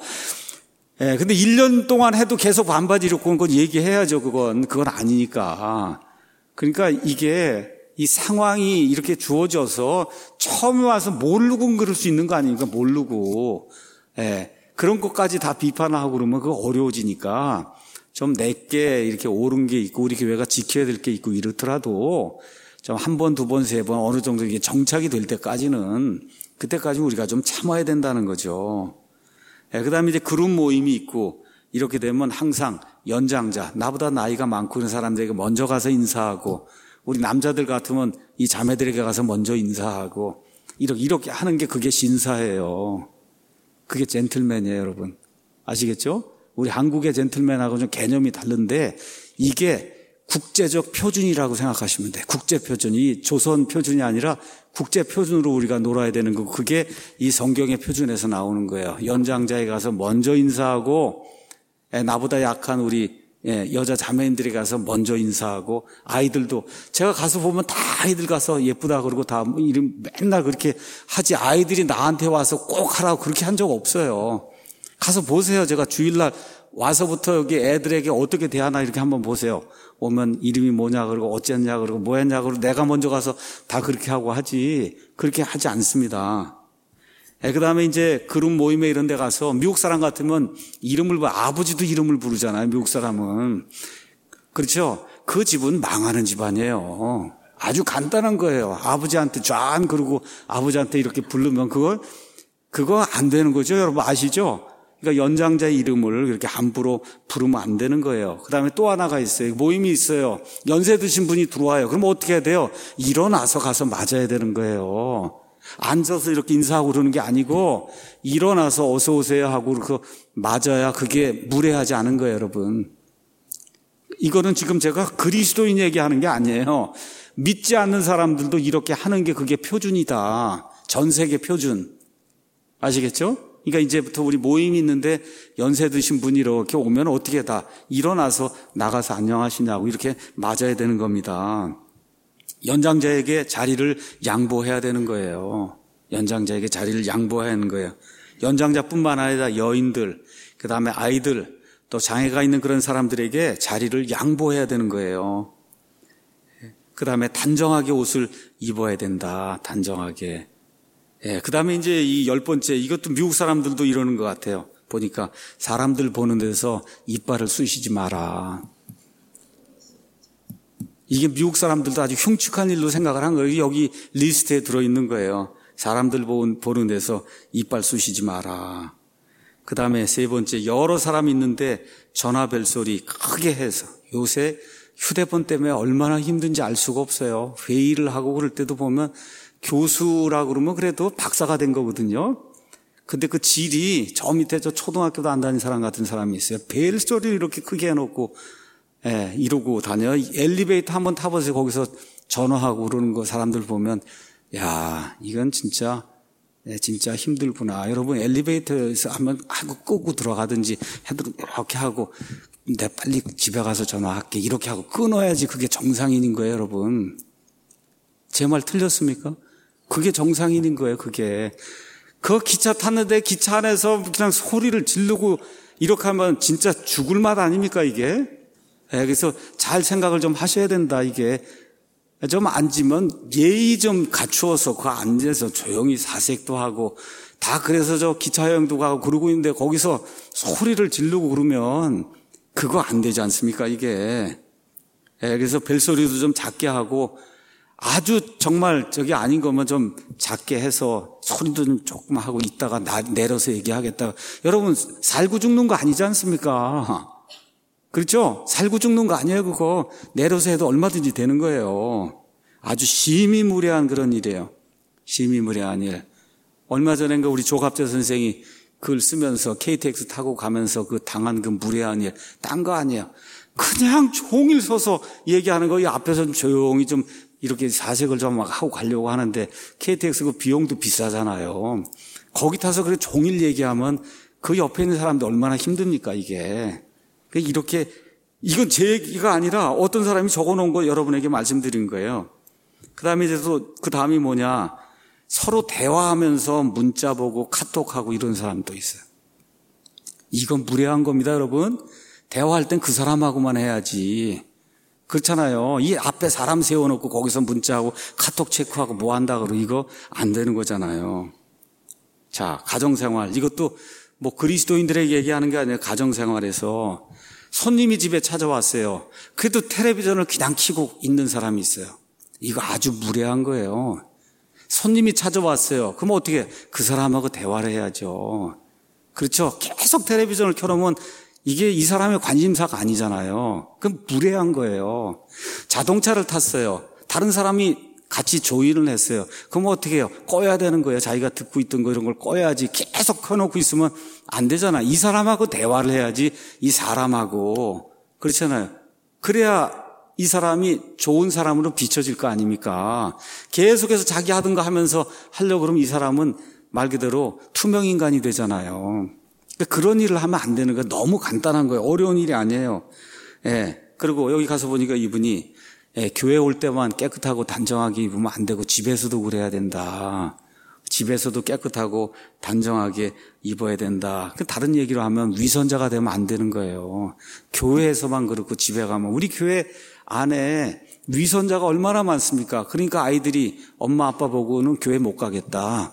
예, 근데 일 년 동안 해도 계속 반바지 입고 온 건 얘기해야죠. 그건, 그건 아니니까. 그러니까 이게 이 상황이 이렇게 주어져서 처음에 와서 모르고 그럴 수 있는 거 아닙니까? 모르고. 예. 그런 것까지 다 비판하고 그러면 그거 어려워지니까 좀 내게 이렇게 옳은 게 있고 우리 교회가 지켜야 될 게 있고 이렇더라도 좀 한 번, 두 번, 세 번 어느 정도 이게 정착이 될 때까지는 그때까지 우리가 좀 참아야 된다는 거죠. 예, 그 다음에 이제 그룹 모임이 있고 이렇게 되면 항상 연장자, 나보다 나이가 많고 이런 사람들에게 먼저 가서 인사하고 우리 남자들 같으면 이 자매들에게 가서 먼저 인사하고 이렇게, 이렇게 하는 게 그게 신사예요. 그게 젠틀맨이에요, 여러분. 아시겠죠? 우리 한국의 젠틀맨하고 좀 개념이 다른데 이게 국제적 표준이라고 생각하시면 돼요. 국제 표준이 조선 표준이 아니라 국제 표준으로 우리가 놀아야 되는 거고 그게 이 성경의 표준에서 나오는 거예요. 연장자에 가서 먼저 인사하고 나보다 약한 우리 여자 자매인들이 가서 먼저 인사하고 아이들도 제가 가서 보면 다 아이들 가서 예쁘다 그러고 다 이름 맨날 그렇게 하지 아이들이 나한테 와서 꼭 하라고 그렇게 한 적 없어요. 가서 보세요. 제가 주일날 와서부터 여기 애들에게 어떻게 대하나 이렇게 한번 보세요. 오면 이름이 뭐냐 그러고 어쨌냐 그러고 뭐 했냐 그러고 내가 먼저 가서 다 그렇게 하고 하지 그렇게 하지 않습니다. 예, 그 다음에 이제 그룹 모임에 이런 데 가서 미국 사람 같으면 이름을, 아버지도 이름을 부르잖아요. 미국 사람은. 그렇죠? 그 집은 망하는 집안이에요. 아주 간단한 거예요. 아버지한테 쫙 그러고 아버지한테 이렇게 부르면 그거, 그거 안 되는 거죠. 여러분 아시죠? 그러니까 연장자의 이름을 이렇게 함부로 부르면 안 되는 거예요. 그 다음에 또 하나가 있어요. 모임이 있어요. 연세 드신 분이 들어와요. 그럼 어떻게 해야 돼요? 일어나서 가서 맞아야 되는 거예요. 앉아서 이렇게 인사하고 그러는 게 아니고 일어나서 어서 오세요 하고 그 맞아야 그게 무례하지 않은 거예요, 여러분. 이거는 지금 제가 그리스도인 얘기하는 게 아니에요. 믿지 않는 사람들도 이렇게 하는 게 그게 표준이다. 전 세계 표준. 아시겠죠? 그러니까 이제부터 우리 모임이 있는데 연세 드신 분이 이렇게 오면 어떻게 다 일어나서 나가서 안녕하시냐고 이렇게 맞아야 되는 겁니다. 연장자에게 자리를 양보해야 되는 거예요. 연장자에게 자리를 양보해야 하는 거예요. 연장자뿐만 아니라 여인들, 그 다음에 아이들, 또 장애가 있는 그런 사람들에게 자리를 양보해야 되는 거예요. 그 다음에 단정하게 옷을 입어야 된다. 단정하게. 예, 그 다음에 이제 이 열 번째, 이것도 미국 사람들도 이러는 것 같아요. 보니까 사람들 보는 데서 이빨을 쑤시지 마라. 이게 미국 사람들도 아주 흉측한 일로 생각을 한 거예요. 여기 리스트에 들어있는 거예요. 사람들 보는 데서 이빨 쑤시지 마라. 그 다음에 세 번째, 여러 사람이 있는데 전화 벨소리 크게 해서. 요새 휴대폰 때문에 얼마나 힘든지 알 수가 없어요. 회의를 하고 그럴 때도 보면 교수라고 그러면 그래도 박사가 된 거거든요. 근데 그 질이 저 밑에 저 초등학교도 안 다닌 사람 같은 사람이 있어요. 벨소리를 이렇게 크게 해놓고 예, 이러고 다녀. 엘리베이터 한번 타보세요. 거기서 전화하고 그러는 거 사람들 보면 야, 이건 진짜 예, 진짜 힘들구나. 여러분 엘리베이터에서 한번 하고 끄고 들어가든지 해도 이렇게 하고 내 빨리 집에 가서 전화할게 이렇게 하고 끊어야지 그게 정상인인 거예요, 여러분. 제 말 틀렸습니까? 그게 정상인인 거예요, 그게. 그 기차 탔는데 기차 안에서 그냥 소리를 지르고 이렇게 하면 진짜 죽을 맛 아닙니까, 이게? 예, 그래서 잘 생각을 좀 하셔야 된다, 이게. 좀 앉으면 예의 좀 갖추어서 그 앉아서 조용히 사색도 하고 다 그래서 저 기차 여행도 가고 그러고 있는데 거기서 소리를 지르고 그러면 그거 안 되지 않습니까, 이게. 예, 그래서 벨소리도 좀 작게 하고 아주 정말 저게 아닌 거면 좀 작게 해서 소리도 좀 조금 하고 있다가 나, 내려서 얘기하겠다. 여러분 살고 죽는 거 아니지 않습니까? 그렇죠? 살고 죽는 거 아니에요, 그거. 내려서 해도 얼마든지 되는 거예요. 아주 심히무례한 그런 일이에요. 심히무례한 일. 얼마 전인가 우리 조갑재 선생이 글 쓰면서 케이티엑스 타고 가면서 그 당한 그 무례한 일, 딴 거 아니에요. 그냥 종일 서서 얘기하는 거, 이 앞에서 좀 조용히 좀 이렇게 사색을 좀 하고 가려고 하는데 케이티엑스 그 비용도 비싸잖아요. 거기 타서 그렇게 종일 얘기하면 그 옆에 있는 사람도 얼마나 힘듭니까, 이게. 이렇게, 이건 제 얘기가 아니라 어떤 사람이 적어 놓은 거 여러분에게 말씀드린 거예요. 그 다음에 이제 또, 그 다음이 뭐냐. 서로 대화하면서 문자 보고 카톡하고 이런 사람도 있어요. 이건 무례한 겁니다, 여러분. 대화할 땐 그 사람하고만 해야지. 그렇잖아요. 이 앞에 사람 세워놓고 거기서 문자하고 카톡 체크하고 뭐 한다 그러고 이거 안 되는 거잖아요. 자, 가정생활. 이것도 뭐 그리스도인들에게 얘기하는 게 아니라 가정생활에서 손님이 집에 찾아왔어요. 그래도 텔레비전을 그냥 켜고 있는 사람이 있어요. 이거 아주 무례한 거예요. 손님이 찾아왔어요. 그럼 어떻게 그 사람하고 대화를 해야죠. 그렇죠. 계속 텔레비전을 켜놓으면 이게 이 사람의 관심사가 아니잖아요. 그럼 무례한 거예요. 자동차를 탔어요. 다른 사람이 같이 조인을 했어요. 그럼 어떻게 해요? 꺼야 되는 거예요. 자기가 듣고 있던 거 이런 걸 꺼야지. 계속 켜놓고 있으면 안 되잖아. 이 사람하고 대화를 해야지. 이 사람하고. 그렇잖아요. 그래야 이 사람이 좋은 사람으로 비춰질 거 아닙니까? 계속해서 자기 하던 거 하면서 하려고 그러면 이 사람은 말 그대로 투명인간이 되잖아요. 그런 일을 하면 안 되는 거예요. 너무 간단한 거예요. 어려운 일이 아니에요. 예. 그리고 여기 가서 보니까 이분이 예, 교회 올 때만 깨끗하고 단정하게 입으면 안 되고 집에서도 그래야 된다. 집에서도 깨끗하고 단정하게 입어야 된다. 다른 얘기로 하면 위선자가 되면 안 되는 거예요. 교회에서만 그렇고 집에 가면 우리 교회 안에 위선자가 얼마나 많습니까? 그러니까 아이들이 엄마 아빠 보고는 교회 못 가겠다.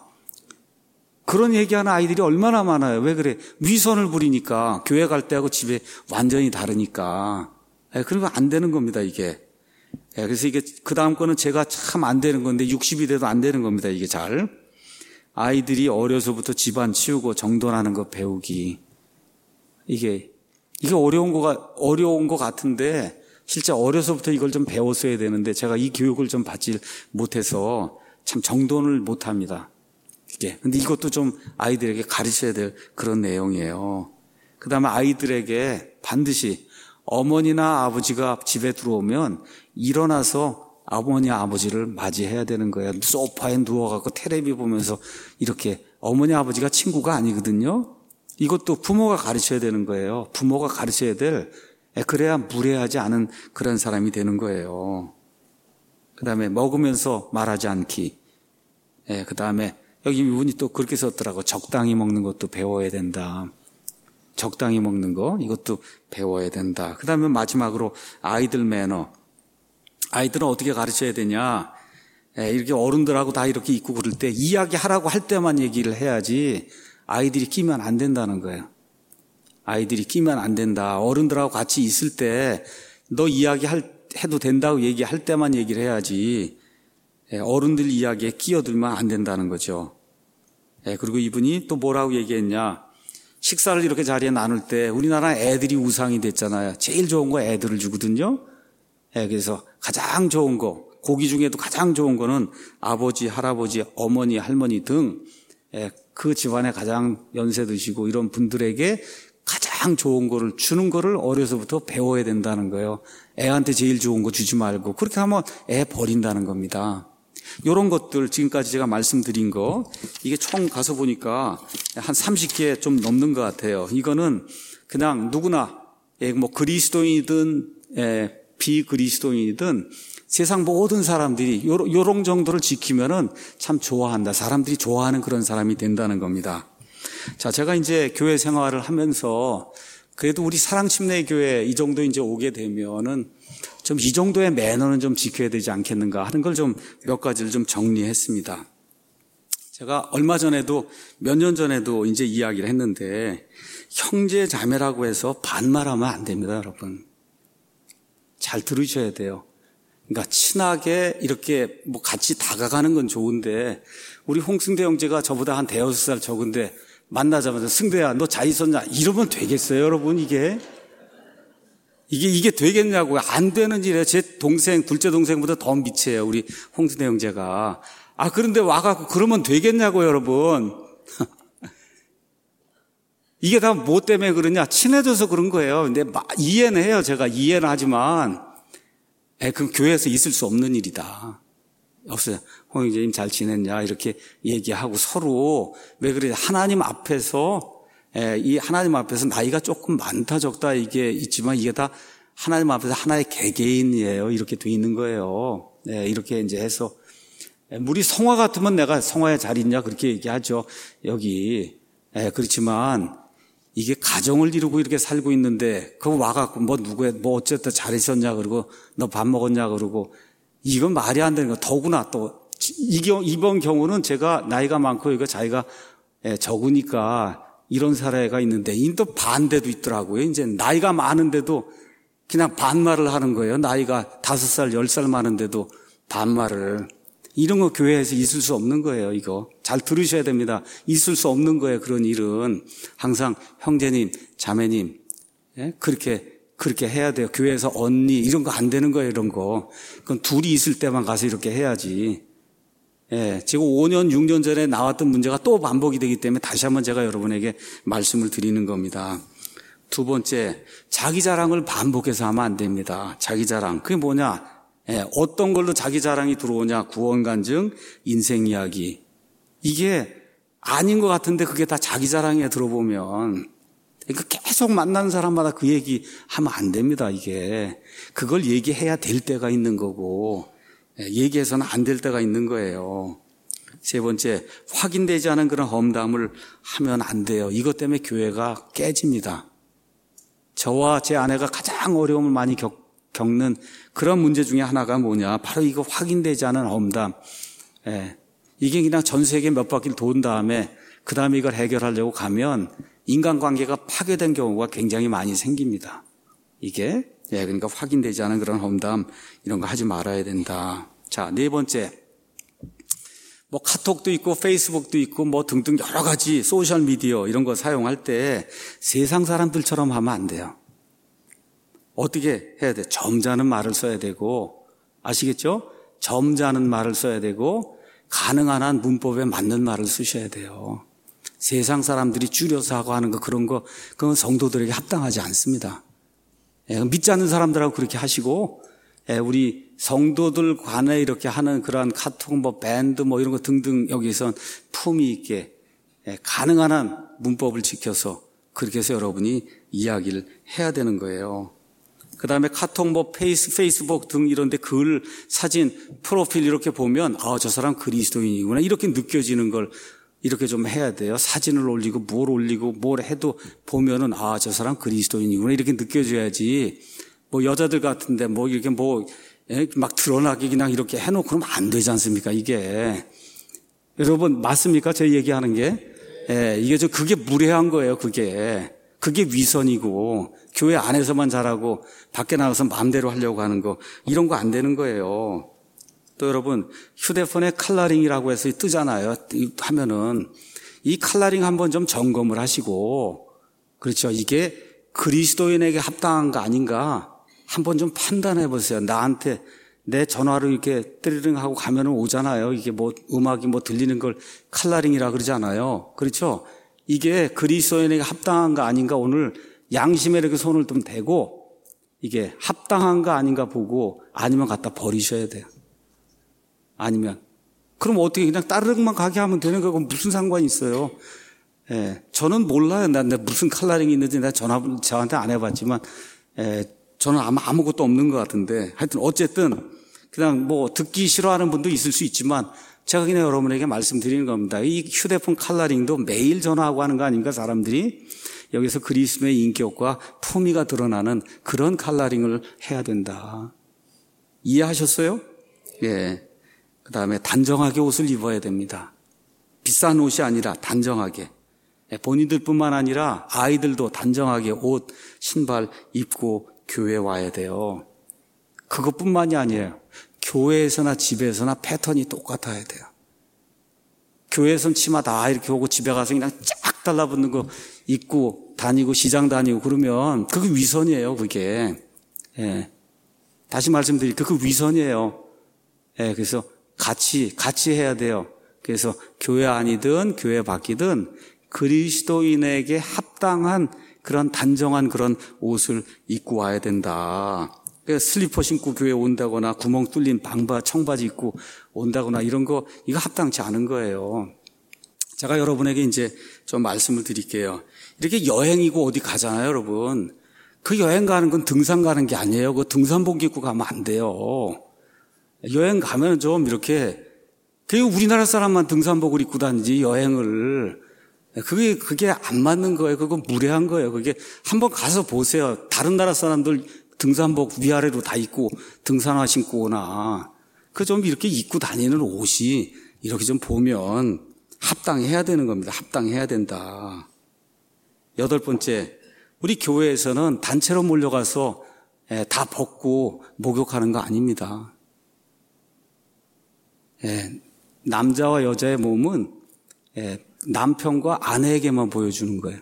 그런 얘기하는 아이들이 얼마나 많아요. 왜 그래? 위선을 부리니까. 교회 갈 때하고 집에 완전히 다르니까. 예, 그러면 안 되는 겁니다, 이게. 예, 그래서 이게 그 다음 거는 제가 참 안 되는 건데 육십이 돼도 안 되는 겁니다, 이게 잘. 아이들이 어려서부터 집안 치우고 정돈하는 거 배우기. 이게, 이게 어려운 거가, 어려운 거 같은데 실제 어려서부터 이걸 좀 배웠어야 되는데 제가 이 교육을 좀 받지 못해서 참 정돈을 못 합니다. 이게. 근데 이것도 좀 아이들에게 가르쳐야 될 그런 내용이에요. 그 다음에 아이들에게 반드시 어머니나 아버지가 집에 들어오면 일어나서 어머니, 아버지를 맞이해야 되는 거예요. 소파에 누워갖고 텔레비 보면서 이렇게 어머니, 아버지가 친구가 아니거든요. 이것도 부모가 가르쳐야 되는 거예요. 부모가 가르쳐야 될, 그래야 무례하지 않은 그런 사람이 되는 거예요. 그 다음에 먹으면서 말하지 않기. 예, 그 다음에 여기 이분이 또 그렇게 썼더라고. 적당히 먹는 것도 배워야 된다. 적당히 먹는 거 이것도 배워야 된다. 그 다음에 마지막으로 아이들 매너. 아이들은 어떻게 가르쳐야 되냐. 예, 이렇게 어른들하고 다 이렇게 있고 그럴 때 이야기하라고 할 때만 얘기를 해야지 아이들이 끼면 안 된다는 거예요. 아이들이 끼면 안 된다. 어른들하고 같이 있을 때 너 이야기할 해도 된다고 얘기할 때만 얘기를 해야지 어른들 이야기에 끼어들면 안 된다는 거죠. 그리고 이분이 또 뭐라고 얘기했냐. 식사를 이렇게 자리에 나눌 때 우리나라 애들이 우상이 됐잖아요. 제일 좋은 거 애들을 주거든요. 그래서 가장 좋은 거, 고기 중에도 가장 좋은 거는 아버지, 할아버지, 어머니, 할머니 등 그 집안에 가장 연세 드시고 이런 분들에게 가장 좋은 거를 주는 거를 어려서부터 배워야 된다는 거예요. 애한테 제일 좋은 거 주지 말고 그렇게 하면 애 버린다는 겁니다. 이런 것들 지금까지 제가 말씀드린 거 이게 총 가서 보니까 한 서른 개 좀 넘는 것 같아요. 이거는 그냥 누구나 뭐 그리스도인이든 비그리스도인이든 세상 모든 사람들이 요런 정도를 지키면은 참 좋아한다. 사람들이 좋아하는 그런 사람이 된다는 겁니다. 자, 제가 이제 교회 생활을 하면서 그래도 우리 사랑침례교회 이 정도 이제 오게 되면은 좀 이 정도의 매너는 좀 지켜야 되지 않겠는가 하는 걸 좀 몇 가지를 좀 정리했습니다. 제가 얼마 전에도 몇 년 전에도 이제 이야기를 했는데 형제 자매라고 해서 반말하면 안 됩니다, 여러분. 잘 들으셔야 돼요. 그러니까 친하게 이렇게 뭐 같이 다가가는 건 좋은데 우리 홍승대 형제가 저보다 한 대여섯 살 적은데 만나자마자 승대야 너 잘 있었냐 이러면 되겠어요, 여러분? 이게 이게 이게 되겠냐고요? 안 되는 일이에요. 제 동생 둘째 동생보다 더 미치예요, 우리 홍승대 형제가. 아 그런데 와갖고 그러면 되겠냐고요, 여러분? 이게 다 뭐 때문에 그러냐? 친해져서 그런 거예요. 근데 이해는 해요, 제가 이해는 하지만. 에, 그럼 교회에서 있을 수 없는 일이다. 없어요. 홍 형제님 잘 지냈냐? 이렇게 얘기하고 서로 왜 그래? 하나님 앞에서 에, 이 하나님 앞에서 나이가 조금 많다 적다 이게 있지만 이게 다 하나님 앞에서 하나의 개개인이에요. 이렇게 돼 있는 거예요. 에, 이렇게 이제 해서 에, 우리 성화 같으면 내가 성화에 잘 있냐 그렇게 얘기하죠. 여기 에, 그렇지만 이게 가정을 이루고 이렇게 살고 있는데 그거 와갖고 뭐 누구야 뭐 어쨌든 잘 있었냐 그러고 너 밥 먹었냐 그러고 이건 말이 안 되는 거. 더구나 또 이번 경우는 제가 나이가 많고 이거 자기가 적으니까 이런 사례가 있는데 이 또 반대도 있더라고요. 이제 나이가 많은데도 그냥 반말을 하는 거예요. 나이가 다섯 살, 열 살 많은데도 반말을. 이런 거 교회에서 있을 수 없는 거예요, 이거. 잘 들으셔야 됩니다. 있을 수 없는 거예요, 그런 일은. 항상 형제님, 자매님, 예? 그렇게, 그렇게 해야 돼요. 교회에서 언니, 이런 거 안 되는 거예요, 이런 거. 그건 둘이 있을 때만 가서 이렇게 해야지. 예. 지금 오 년, 육 년 전에 나왔던 문제가 또 반복이 되기 때문에 다시 한번 제가 여러분에게 말씀을 드리는 겁니다. 두 번째, 자기 자랑을 반복해서 하면 안 됩니다. 자기 자랑. 그게 뭐냐? 예, 어떤 걸로 자기 자랑이 들어오냐? 구원간증, 인생 이야기. 이게 아닌 것 같은데 그게 다 자기 자랑에 들어보면 그러니까 계속 만나는 사람마다 그 얘기 하면 안 됩니다, 이게. 그걸 얘기해야 될 때가 있는 거고 예, 얘기해서는 안 될 때가 있는 거예요. 세 번째, 확인되지 않은 그런 험담을 하면 안 돼요. 이것 때문에 교회가 깨집니다. 저와 제 아내가 가장 어려움을 많이 겪 겪는 그런 문제 중에 하나가 뭐냐? 바로 이거 확인되지 않은 험담. 예. 이게 그냥 전 세계 몇 바퀴를 돈 다음에 그 다음에 이걸 해결하려고 가면 인간관계가 파괴된 경우가 굉장히 많이 생깁니다. 이게 예, 그러니까 확인되지 않은 그런 험담 이런 거 하지 말아야 된다. 자, 네 번째. 뭐 카톡도 있고 페이스북도 있고 뭐 등등 여러 가지 소셜 미디어 이런 거 사용할 때 세상 사람들처럼 하면 안 돼요. 어떻게 해야 돼? 점잖은 말을 써야 되고, 아시겠죠? 점잖은 말을 써야 되고, 가능한 한 문법에 맞는 말을 쓰셔야 돼요. 세상 사람들이 줄여서 하고 하는 거 그런 거 그건 성도들에게 합당하지 않습니다. 예, 믿지 않는 사람들하고 그렇게 하시고 예, 우리 성도들 간에 이렇게 하는 그러한 카톡 뭐 밴드 뭐 이런 거 등등 여기선 품위 있게 예, 가능한 한 문법을 지켜서 그렇게 해서 여러분이 이야기를 해야 되는 거예요. 그 다음에 카톡 뭐 페이스, 페이스북 등 이런 데 글, 사진, 프로필 이렇게 보면 아, 저 사람 그리스도인이구나 이렇게 느껴지는 걸 이렇게 좀 해야 돼요. 사진을 올리고 뭘 올리고 뭘 해도 보면은 아, 저 사람 그리스도인이구나 이렇게 느껴져야지. 뭐 여자들 같은데 뭐 이렇게 뭐 막 드러나게 그냥 이렇게 해놓고 그러면 안 되지 않습니까 이게. 여러분 맞습니까 제 얘기하는 게? 예, 이게 저 그게 무례한 거예요 그게. 그게 위선이고 교회 안에서만 잘하고 밖에 나가서 마음대로 하려고 하는 거 이런 거 안 되는 거예요. 또 여러분 휴대폰에 컬러링이라고 해서 뜨잖아요. 하면은 이 컬러링 한번 좀 점검을 하시고 그렇죠. 이게 그리스도인에게 합당한 거 아닌가 한번 좀 판단해 보세요. 나한테 내 전화로 이렇게 뜨르릉 하고 가면은 오잖아요. 이게 뭐 음악이 뭐 들리는 걸 컬러링이라 그러잖아요. 그렇죠. 이게 그리스도인에게 합당한가 아닌가 오늘 양심에 이렇게 손을 좀 대고 이게 합당한가 아닌가 보고 아니면 갖다 버리셔야 돼요. 아니면 그럼 어떻게 그냥 따르릉만 가게 하면 되는 거고 무슨 상관이 있어요. 예, 저는 몰라요. 난 무슨 컬러링이 있는지 내가 전화 저한테 안 해봤지만 예, 저는 아마 아무것도 없는 것 같은데 하여튼 어쨌든 그냥 뭐 듣기 싫어하는 분도 있을 수 있지만 제가 그냥 여러분에게 말씀드리는 겁니다. 이 휴대폰 컬러링도 매일 전화하고 하는 거 아닙니까 사람들이? 여기서 그리스도의 인격과 품위가 드러나는 그런 컬러링을 해야 된다. 이해하셨어요? 예. 그 다음에 단정하게 옷을 입어야 됩니다. 비싼 옷이 아니라 단정하게. 본인들뿐만 아니라 아이들도 단정하게 옷, 신발 입고 교회에 와야 돼요. 그것뿐만이 아니에요. 교회에서나 집에서나 패턴이 똑같아야 돼요. 교회에선 치마 다 이렇게 오고 집에 가서 그냥 쫙 달라붙는 거 입고 다니고 시장 다니고 그러면 그게 위선이에요. 그게. 예. 다시 말씀드릴게요. 그 위선이에요. 예. 그래서 같이 같이 해야 돼요. 그래서 교회 안이든 교회 밖이든 그리스도인에게 합당한 그런 단정한 그런 옷을 입고 와야 된다. 그러니까 슬리퍼 신고 교회 온다거나 구멍 뚫린 방바 청바지 입고 온다거나 이런 거 이거 합당치 않은 거예요. 제가 여러분에게 이제 좀 말씀을 드릴게요. 이렇게 여행이고 어디 가잖아요, 여러분. 그 여행 가는 건 등산 가는 게 아니에요. 그 등산복 입고 가면 안 돼요. 여행 가면 좀 이렇게 그 우리나라 사람만 등산복을 입고 다니지 여행을 그게 그게 안 맞는 거예요. 그거 무례한 거예요. 그게 한번 가서 보세요. 다른 나라 사람들 등산복 위아래로 다 입고 등산화 신고 오나 그 좀 이렇게 입고 다니는 옷이 이렇게 좀 보면 합당해야 되는 겁니다. 합당해야 된다. 여덟 번째, 우리 교회에서는 단체로 몰려가서 다 벗고 목욕하는 거 아닙니다. 남자와 여자의 몸은 남편과 아내에게만 보여주는 거예요.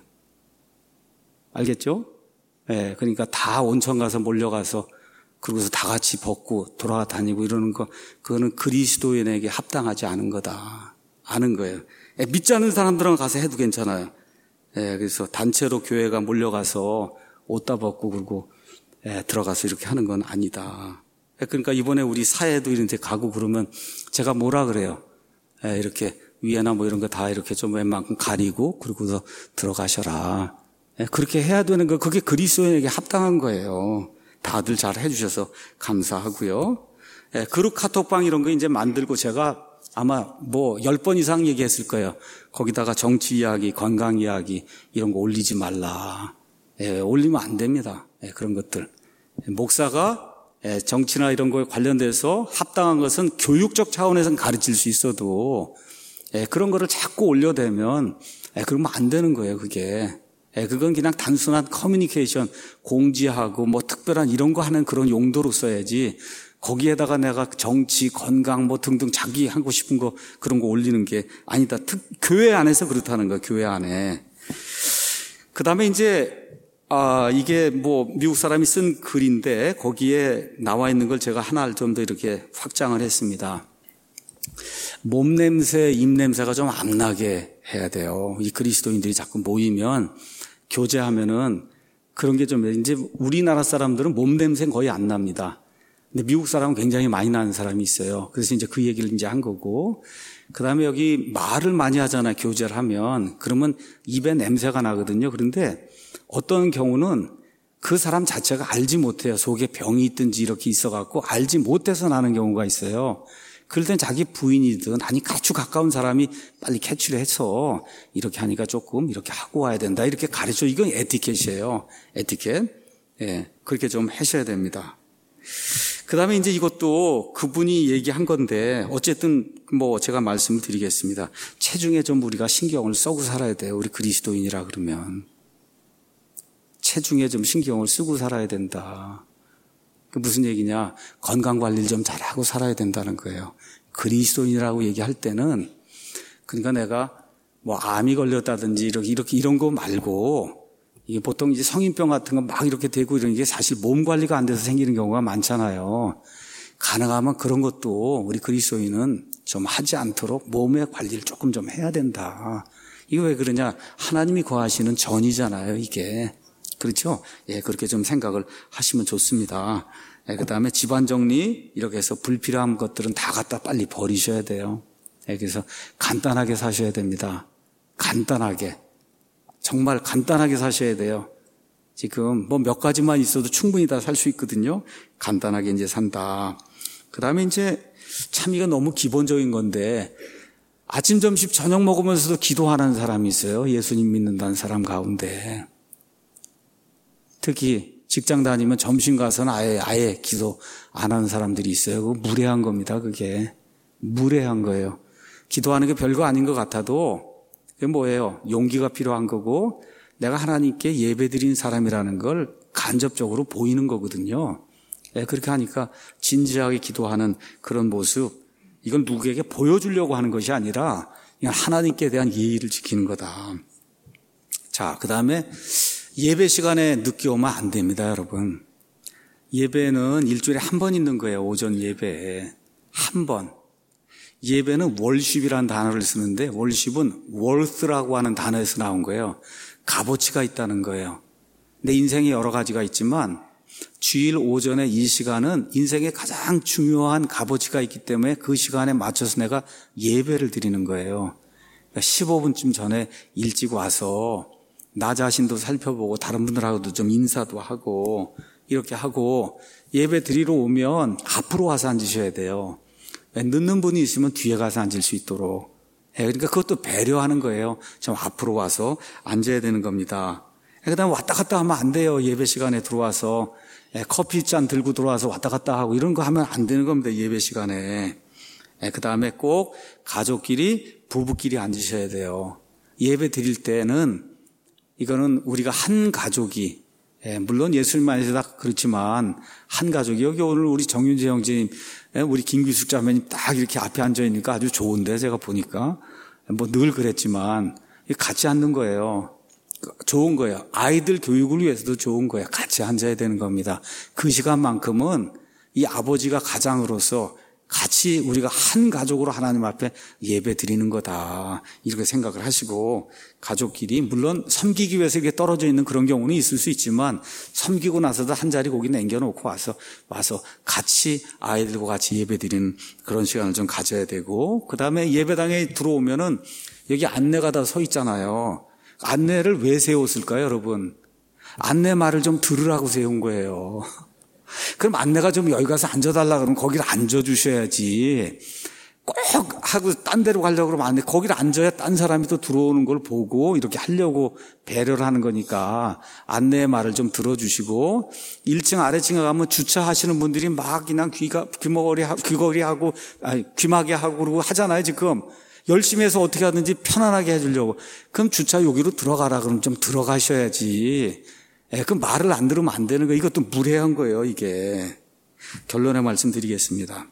알겠죠? 예, 그러니까 다 온천 가서 몰려가서 그러고서 다 같이 벗고 돌아다니고 이러는 거 그거는 그리스도인에게 합당하지 않은 거다. 아는 거예요. 예, 믿지 않는 사람들은 가서 해도 괜찮아요. 예, 그래서 단체로 교회가 몰려가서 옷 다 벗고 그러고 예, 들어가서 이렇게 하는 건 아니다. 예, 그러니까 이번에 우리 사회도 이런 데 가고 그러면 제가 뭐라 그래요. 예, 이렇게 위에나 뭐 이런 거 다 이렇게 좀 웬만큼 가리고 그러고서 들어가셔라. 예, 그렇게 해야 되는 거 그게 그리스도인에게 합당한 거예요. 다들 잘 해주셔서 감사하고요. 예, 그룹 카톡방 이런 거 이제 만들고 제가 아마 뭐 열 번 이상 얘기했을 거예요. 거기다가 정치 이야기, 건강 이야기 이런 거 올리지 말라. 예, 올리면 안 됩니다. 예, 그런 것들. 예, 목사가 예, 정치나 이런 거에 관련돼서 합당한 것은 교육적 차원에서는 가르칠 수 있어도 예, 그런 거를 자꾸 올려대면 예, 그러면 안 되는 거예요. 그게. 예, 그건 그냥 단순한 커뮤니케이션, 공지하고 뭐 특별한 이런 거 하는 그런 용도로 써야지 거기에다가 내가 정치, 건강 뭐 등등 자기 하고 싶은 거 그런 거 올리는 게 아니다. 특, 교회 안에서 그렇다는 거야, 교회 안에. 그 다음에 이제, 아, 이게 뭐 미국 사람이 쓴 글인데 거기에 나와 있는 걸 제가 하나를 좀 더 이렇게 확장을 했습니다. 몸 냄새, 입 냄새가 좀 안 나게 해야 돼요. 이 그리스도인들이 자꾸 모이면 교제하면은 그런 게 좀, 이제 우리나라 사람들은 몸 냄새는 거의 안 납니다. 근데 미국 사람은 굉장히 많이 나는 사람이 있어요. 그래서 이제 그 얘기를 이제 한 거고, 그 다음에 여기 말을 많이 하잖아요. 교제를 하면. 그러면 입에 냄새가 나거든요. 그런데 어떤 경우는 그 사람 자체가 알지 못해요. 속에 병이 있든지 이렇게 있어갖고 알지 못해서 나는 경우가 있어요. 그럴 땐 자기 부인이든 아니 아주 가까운 사람이 빨리 캐치를 해서 이렇게 하니까 조금 이렇게 하고 와야 된다. 이렇게 가르쳐. 이건 에티켓이에요. 에티켓. 예, 그렇게 좀 하셔야 됩니다. 그 다음에 이제 이것도 그분이 얘기한 건데 어쨌든 뭐 제가 말씀을 드리겠습니다. 체중에 좀 우리가 신경을 쓰고 살아야 돼요. 우리 그리스도인이라 그러면. 체중에 좀 신경을 쓰고 살아야 된다. 그 무슨 얘기냐? 건강관리를 좀 잘하고 살아야 된다는 거예요. 그리스도인이라고 얘기할 때는 그러니까 내가 뭐 암이 걸렸다든지 이렇게 이렇게 이런 거 말고 이게 보통 이제 성인병 같은 거 막 이렇게 되고 이런 게 사실 몸 관리가 안 돼서 생기는 경우가 많잖아요. 가능하면 그런 것도 우리 그리스도인은 좀 하지 않도록 몸의 관리를 조금 좀 해야 된다. 이거 왜 그러냐? 하나님이 거하시는 전이잖아요, 이게. 그렇죠? 예, 그렇게 좀 생각을 하시면 좋습니다. 예, 그 다음에 집안 정리, 이렇게 해서 불필요한 것들은 다 갖다 빨리 버리셔야 돼요. 예, 그래서 간단하게 사셔야 됩니다. 간단하게. 정말 간단하게 사셔야 돼요. 지금 뭐 몇 가지만 있어도 충분히 다 살 수 있거든요. 간단하게 이제 산다. 그 다음에 이제 참 이거 너무 기본적인 건데 아침, 점심, 저녁 먹으면서도 기도하는 사람이 있어요. 예수님 믿는다는 사람 가운데. 특히 직장 다니면 점심 가서는 아예, 아예 기도 안 하는 사람들이 있어요. 그거 무례한 겁니다. 그게. 무례한 거예요. 기도하는 게 별거 아닌 것 같아도 그게 뭐예요? 용기가 필요한 거고 내가 하나님께 예배드린 사람이라는 걸 간접적으로 보이는 거거든요. 네, 그렇게 하니까 진지하게 기도하는 그런 모습, 이건 누구에게 보여주려고 하는 것이 아니라 그냥 하나님께 대한 예의를 지키는 거다. 자, 그 다음에 예배 시간에 늦게 오면 안 됩니다, 여러분. 예배는 일주일에 한 번 있는 거예요, 오전 예배에. 한 번. 예배는 월십이라는 단어를 쓰는데 월십은 worth라고 하는 단어에서 나온 거예요. 값어치가 있다는 거예요. 내 인생에 여러 가지가 있지만 주일 오전에 이 시간은 인생에 가장 중요한 값어치가 있기 때문에 그 시간에 맞춰서 내가 예배를 드리는 거예요. 그러니까 십오 분쯤 전에 일찍 와서 나 자신도 살펴보고 다른 분들하고도 좀 인사도 하고 이렇게 하고 예배 드리러 오면 앞으로 와서 앉으셔야 돼요. 늦는 분이 있으면 뒤에 가서 앉을 수 있도록. 그러니까 그것도 배려하는 거예요. 좀 앞으로 와서 앉아야 되는 겁니다. 그 다음에 왔다 갔다 하면 안 돼요. 예배 시간에 들어와서 커피 잔 들고 들어와서 왔다 갔다 하고 이런 거 하면 안 되는 겁니다. 예배 시간에. 그 다음에 꼭 가족끼리 부부끼리 앉으셔야 돼요. 예배 드릴 때는 이거는 우리가 한 가족이, 예, 물론 예수님 안에서 다 그렇지만 한 가족이, 여기 오늘 우리 정윤재 형제님, 예, 우리 김규숙 자매님 딱 이렇게 앞에 앉아있으니까 아주 좋은데 제가 보니까 뭐 늘 그랬지만 같이 앉는 거예요. 좋은 거예요. 아이들 교육을 위해서도 좋은 거예요. 같이 앉아야 되는 겁니다. 그 시간만큼은 이 아버지가 가장으로서 같이 우리가 한 가족으로 하나님 앞에 예배 드리는 거다. 이렇게 생각을 하시고 가족끼리 물론 섬기기 위해서 이렇게 떨어져 있는 그런 경우는 있을 수 있지만 섬기고 나서도 한 자리 고기 남겨놓고 와서 와서 같이 아이들과 같이 예배 드리는 그런 시간을 좀 가져야 되고 그 다음에 예배당에 들어오면은 여기 안내가 다 서 있잖아요. 안내를 왜 세웠을까요, 여러분? 안내 말을 좀 들으라고 세운 거예요. 그럼 안내가 좀 여기 가서 앉아달라 그러면 거기를 앉아주셔야지. 꼭 하고 딴 데로 가려고 그러면 안 돼. 거기를 앉아야 딴 사람이 또 들어오는 걸 보고 이렇게 하려고 배려를 하는 거니까 안내의 말을 좀 들어주시고 일 층 아래층에 가면 주차하시는 분들이 막 그냥 귀가, 귀머거리, 귀걸이 하고, 아니, 귀마개 하고 그러고 하잖아요, 지금. 열심히 해서 어떻게 하든지 편안하게 해주려고. 그럼 주차 여기로 들어가라 그러면 좀 들어가셔야지. 예, 그 말을 안 들으면 안 되는 거예요. 이것도 무례한 거예요, 이게. 결론의 말씀 드리겠습니다.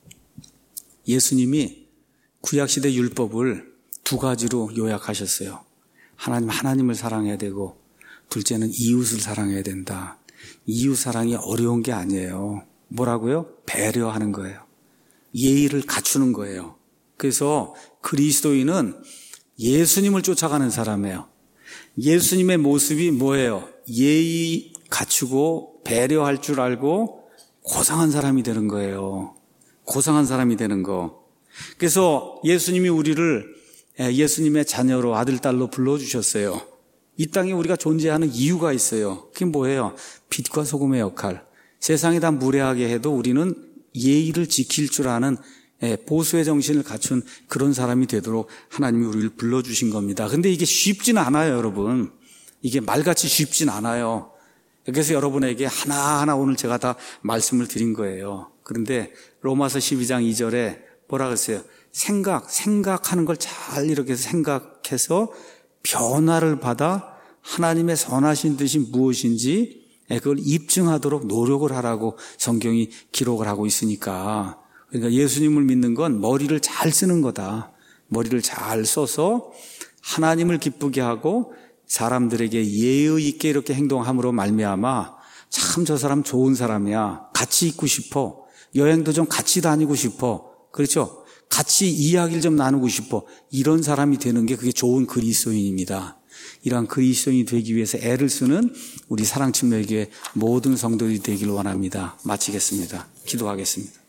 예수님이 구약시대 율법을 두 가지로 요약하셨어요. 하나님, 하나님을 사랑해야 되고, 둘째는 이웃을 사랑해야 된다. 이웃 사랑이 어려운 게 아니에요. 뭐라고요? 배려하는 거예요. 예의를 갖추는 거예요. 그래서 그리스도인은 예수님을 쫓아가는 사람이에요. 예수님의 모습이 뭐예요? 예의 갖추고 배려할 줄 알고 고상한 사람이 되는 거예요. 고상한 사람이 되는 거. 그래서 예수님이 우리를 예수님의 자녀로 아들, 딸로 불러주셨어요. 이 땅에 우리가 존재하는 이유가 있어요. 그게 뭐예요? 빛과 소금의 역할. 세상이 다 무례하게 해도 우리는 예의를 지킬 줄 아는 보수의 정신을 갖춘 그런 사람이 되도록 하나님이 우리를 불러주신 겁니다. 근데 이게 쉽진 않아요, 여러분. 이게 말같이 쉽진 않아요. 그래서 여러분에게 하나하나 오늘 제가 다 말씀을 드린 거예요. 그런데 로마서 십이 장 이 절에 뭐라 그랬어요? 생각, 생각하는 걸 잘 이렇게 생각해서 변화를 받아 하나님의 선하신 뜻이 무엇인지 그걸 입증하도록 노력을 하라고 성경이 기록을 하고 있으니까, 그러니까 예수님을 믿는 건 머리를 잘 쓰는 거다. 머리를 잘 써서 하나님을 기쁘게 하고 사람들에게 예의 있게 이렇게 행동함으로 말미암아 참 저 사람 좋은 사람이야. 같이 있고 싶어. 여행도 좀 같이 다니고 싶어. 그렇죠? 같이 이야기를 좀 나누고 싶어. 이런 사람이 되는 게 그게 좋은 그리스도인입니다. 이러한 그리스도인이 되기 위해서 애를 쓰는 우리 사랑침례교회 모든 성도들이 되기를 원합니다. 마치겠습니다. 기도하겠습니다.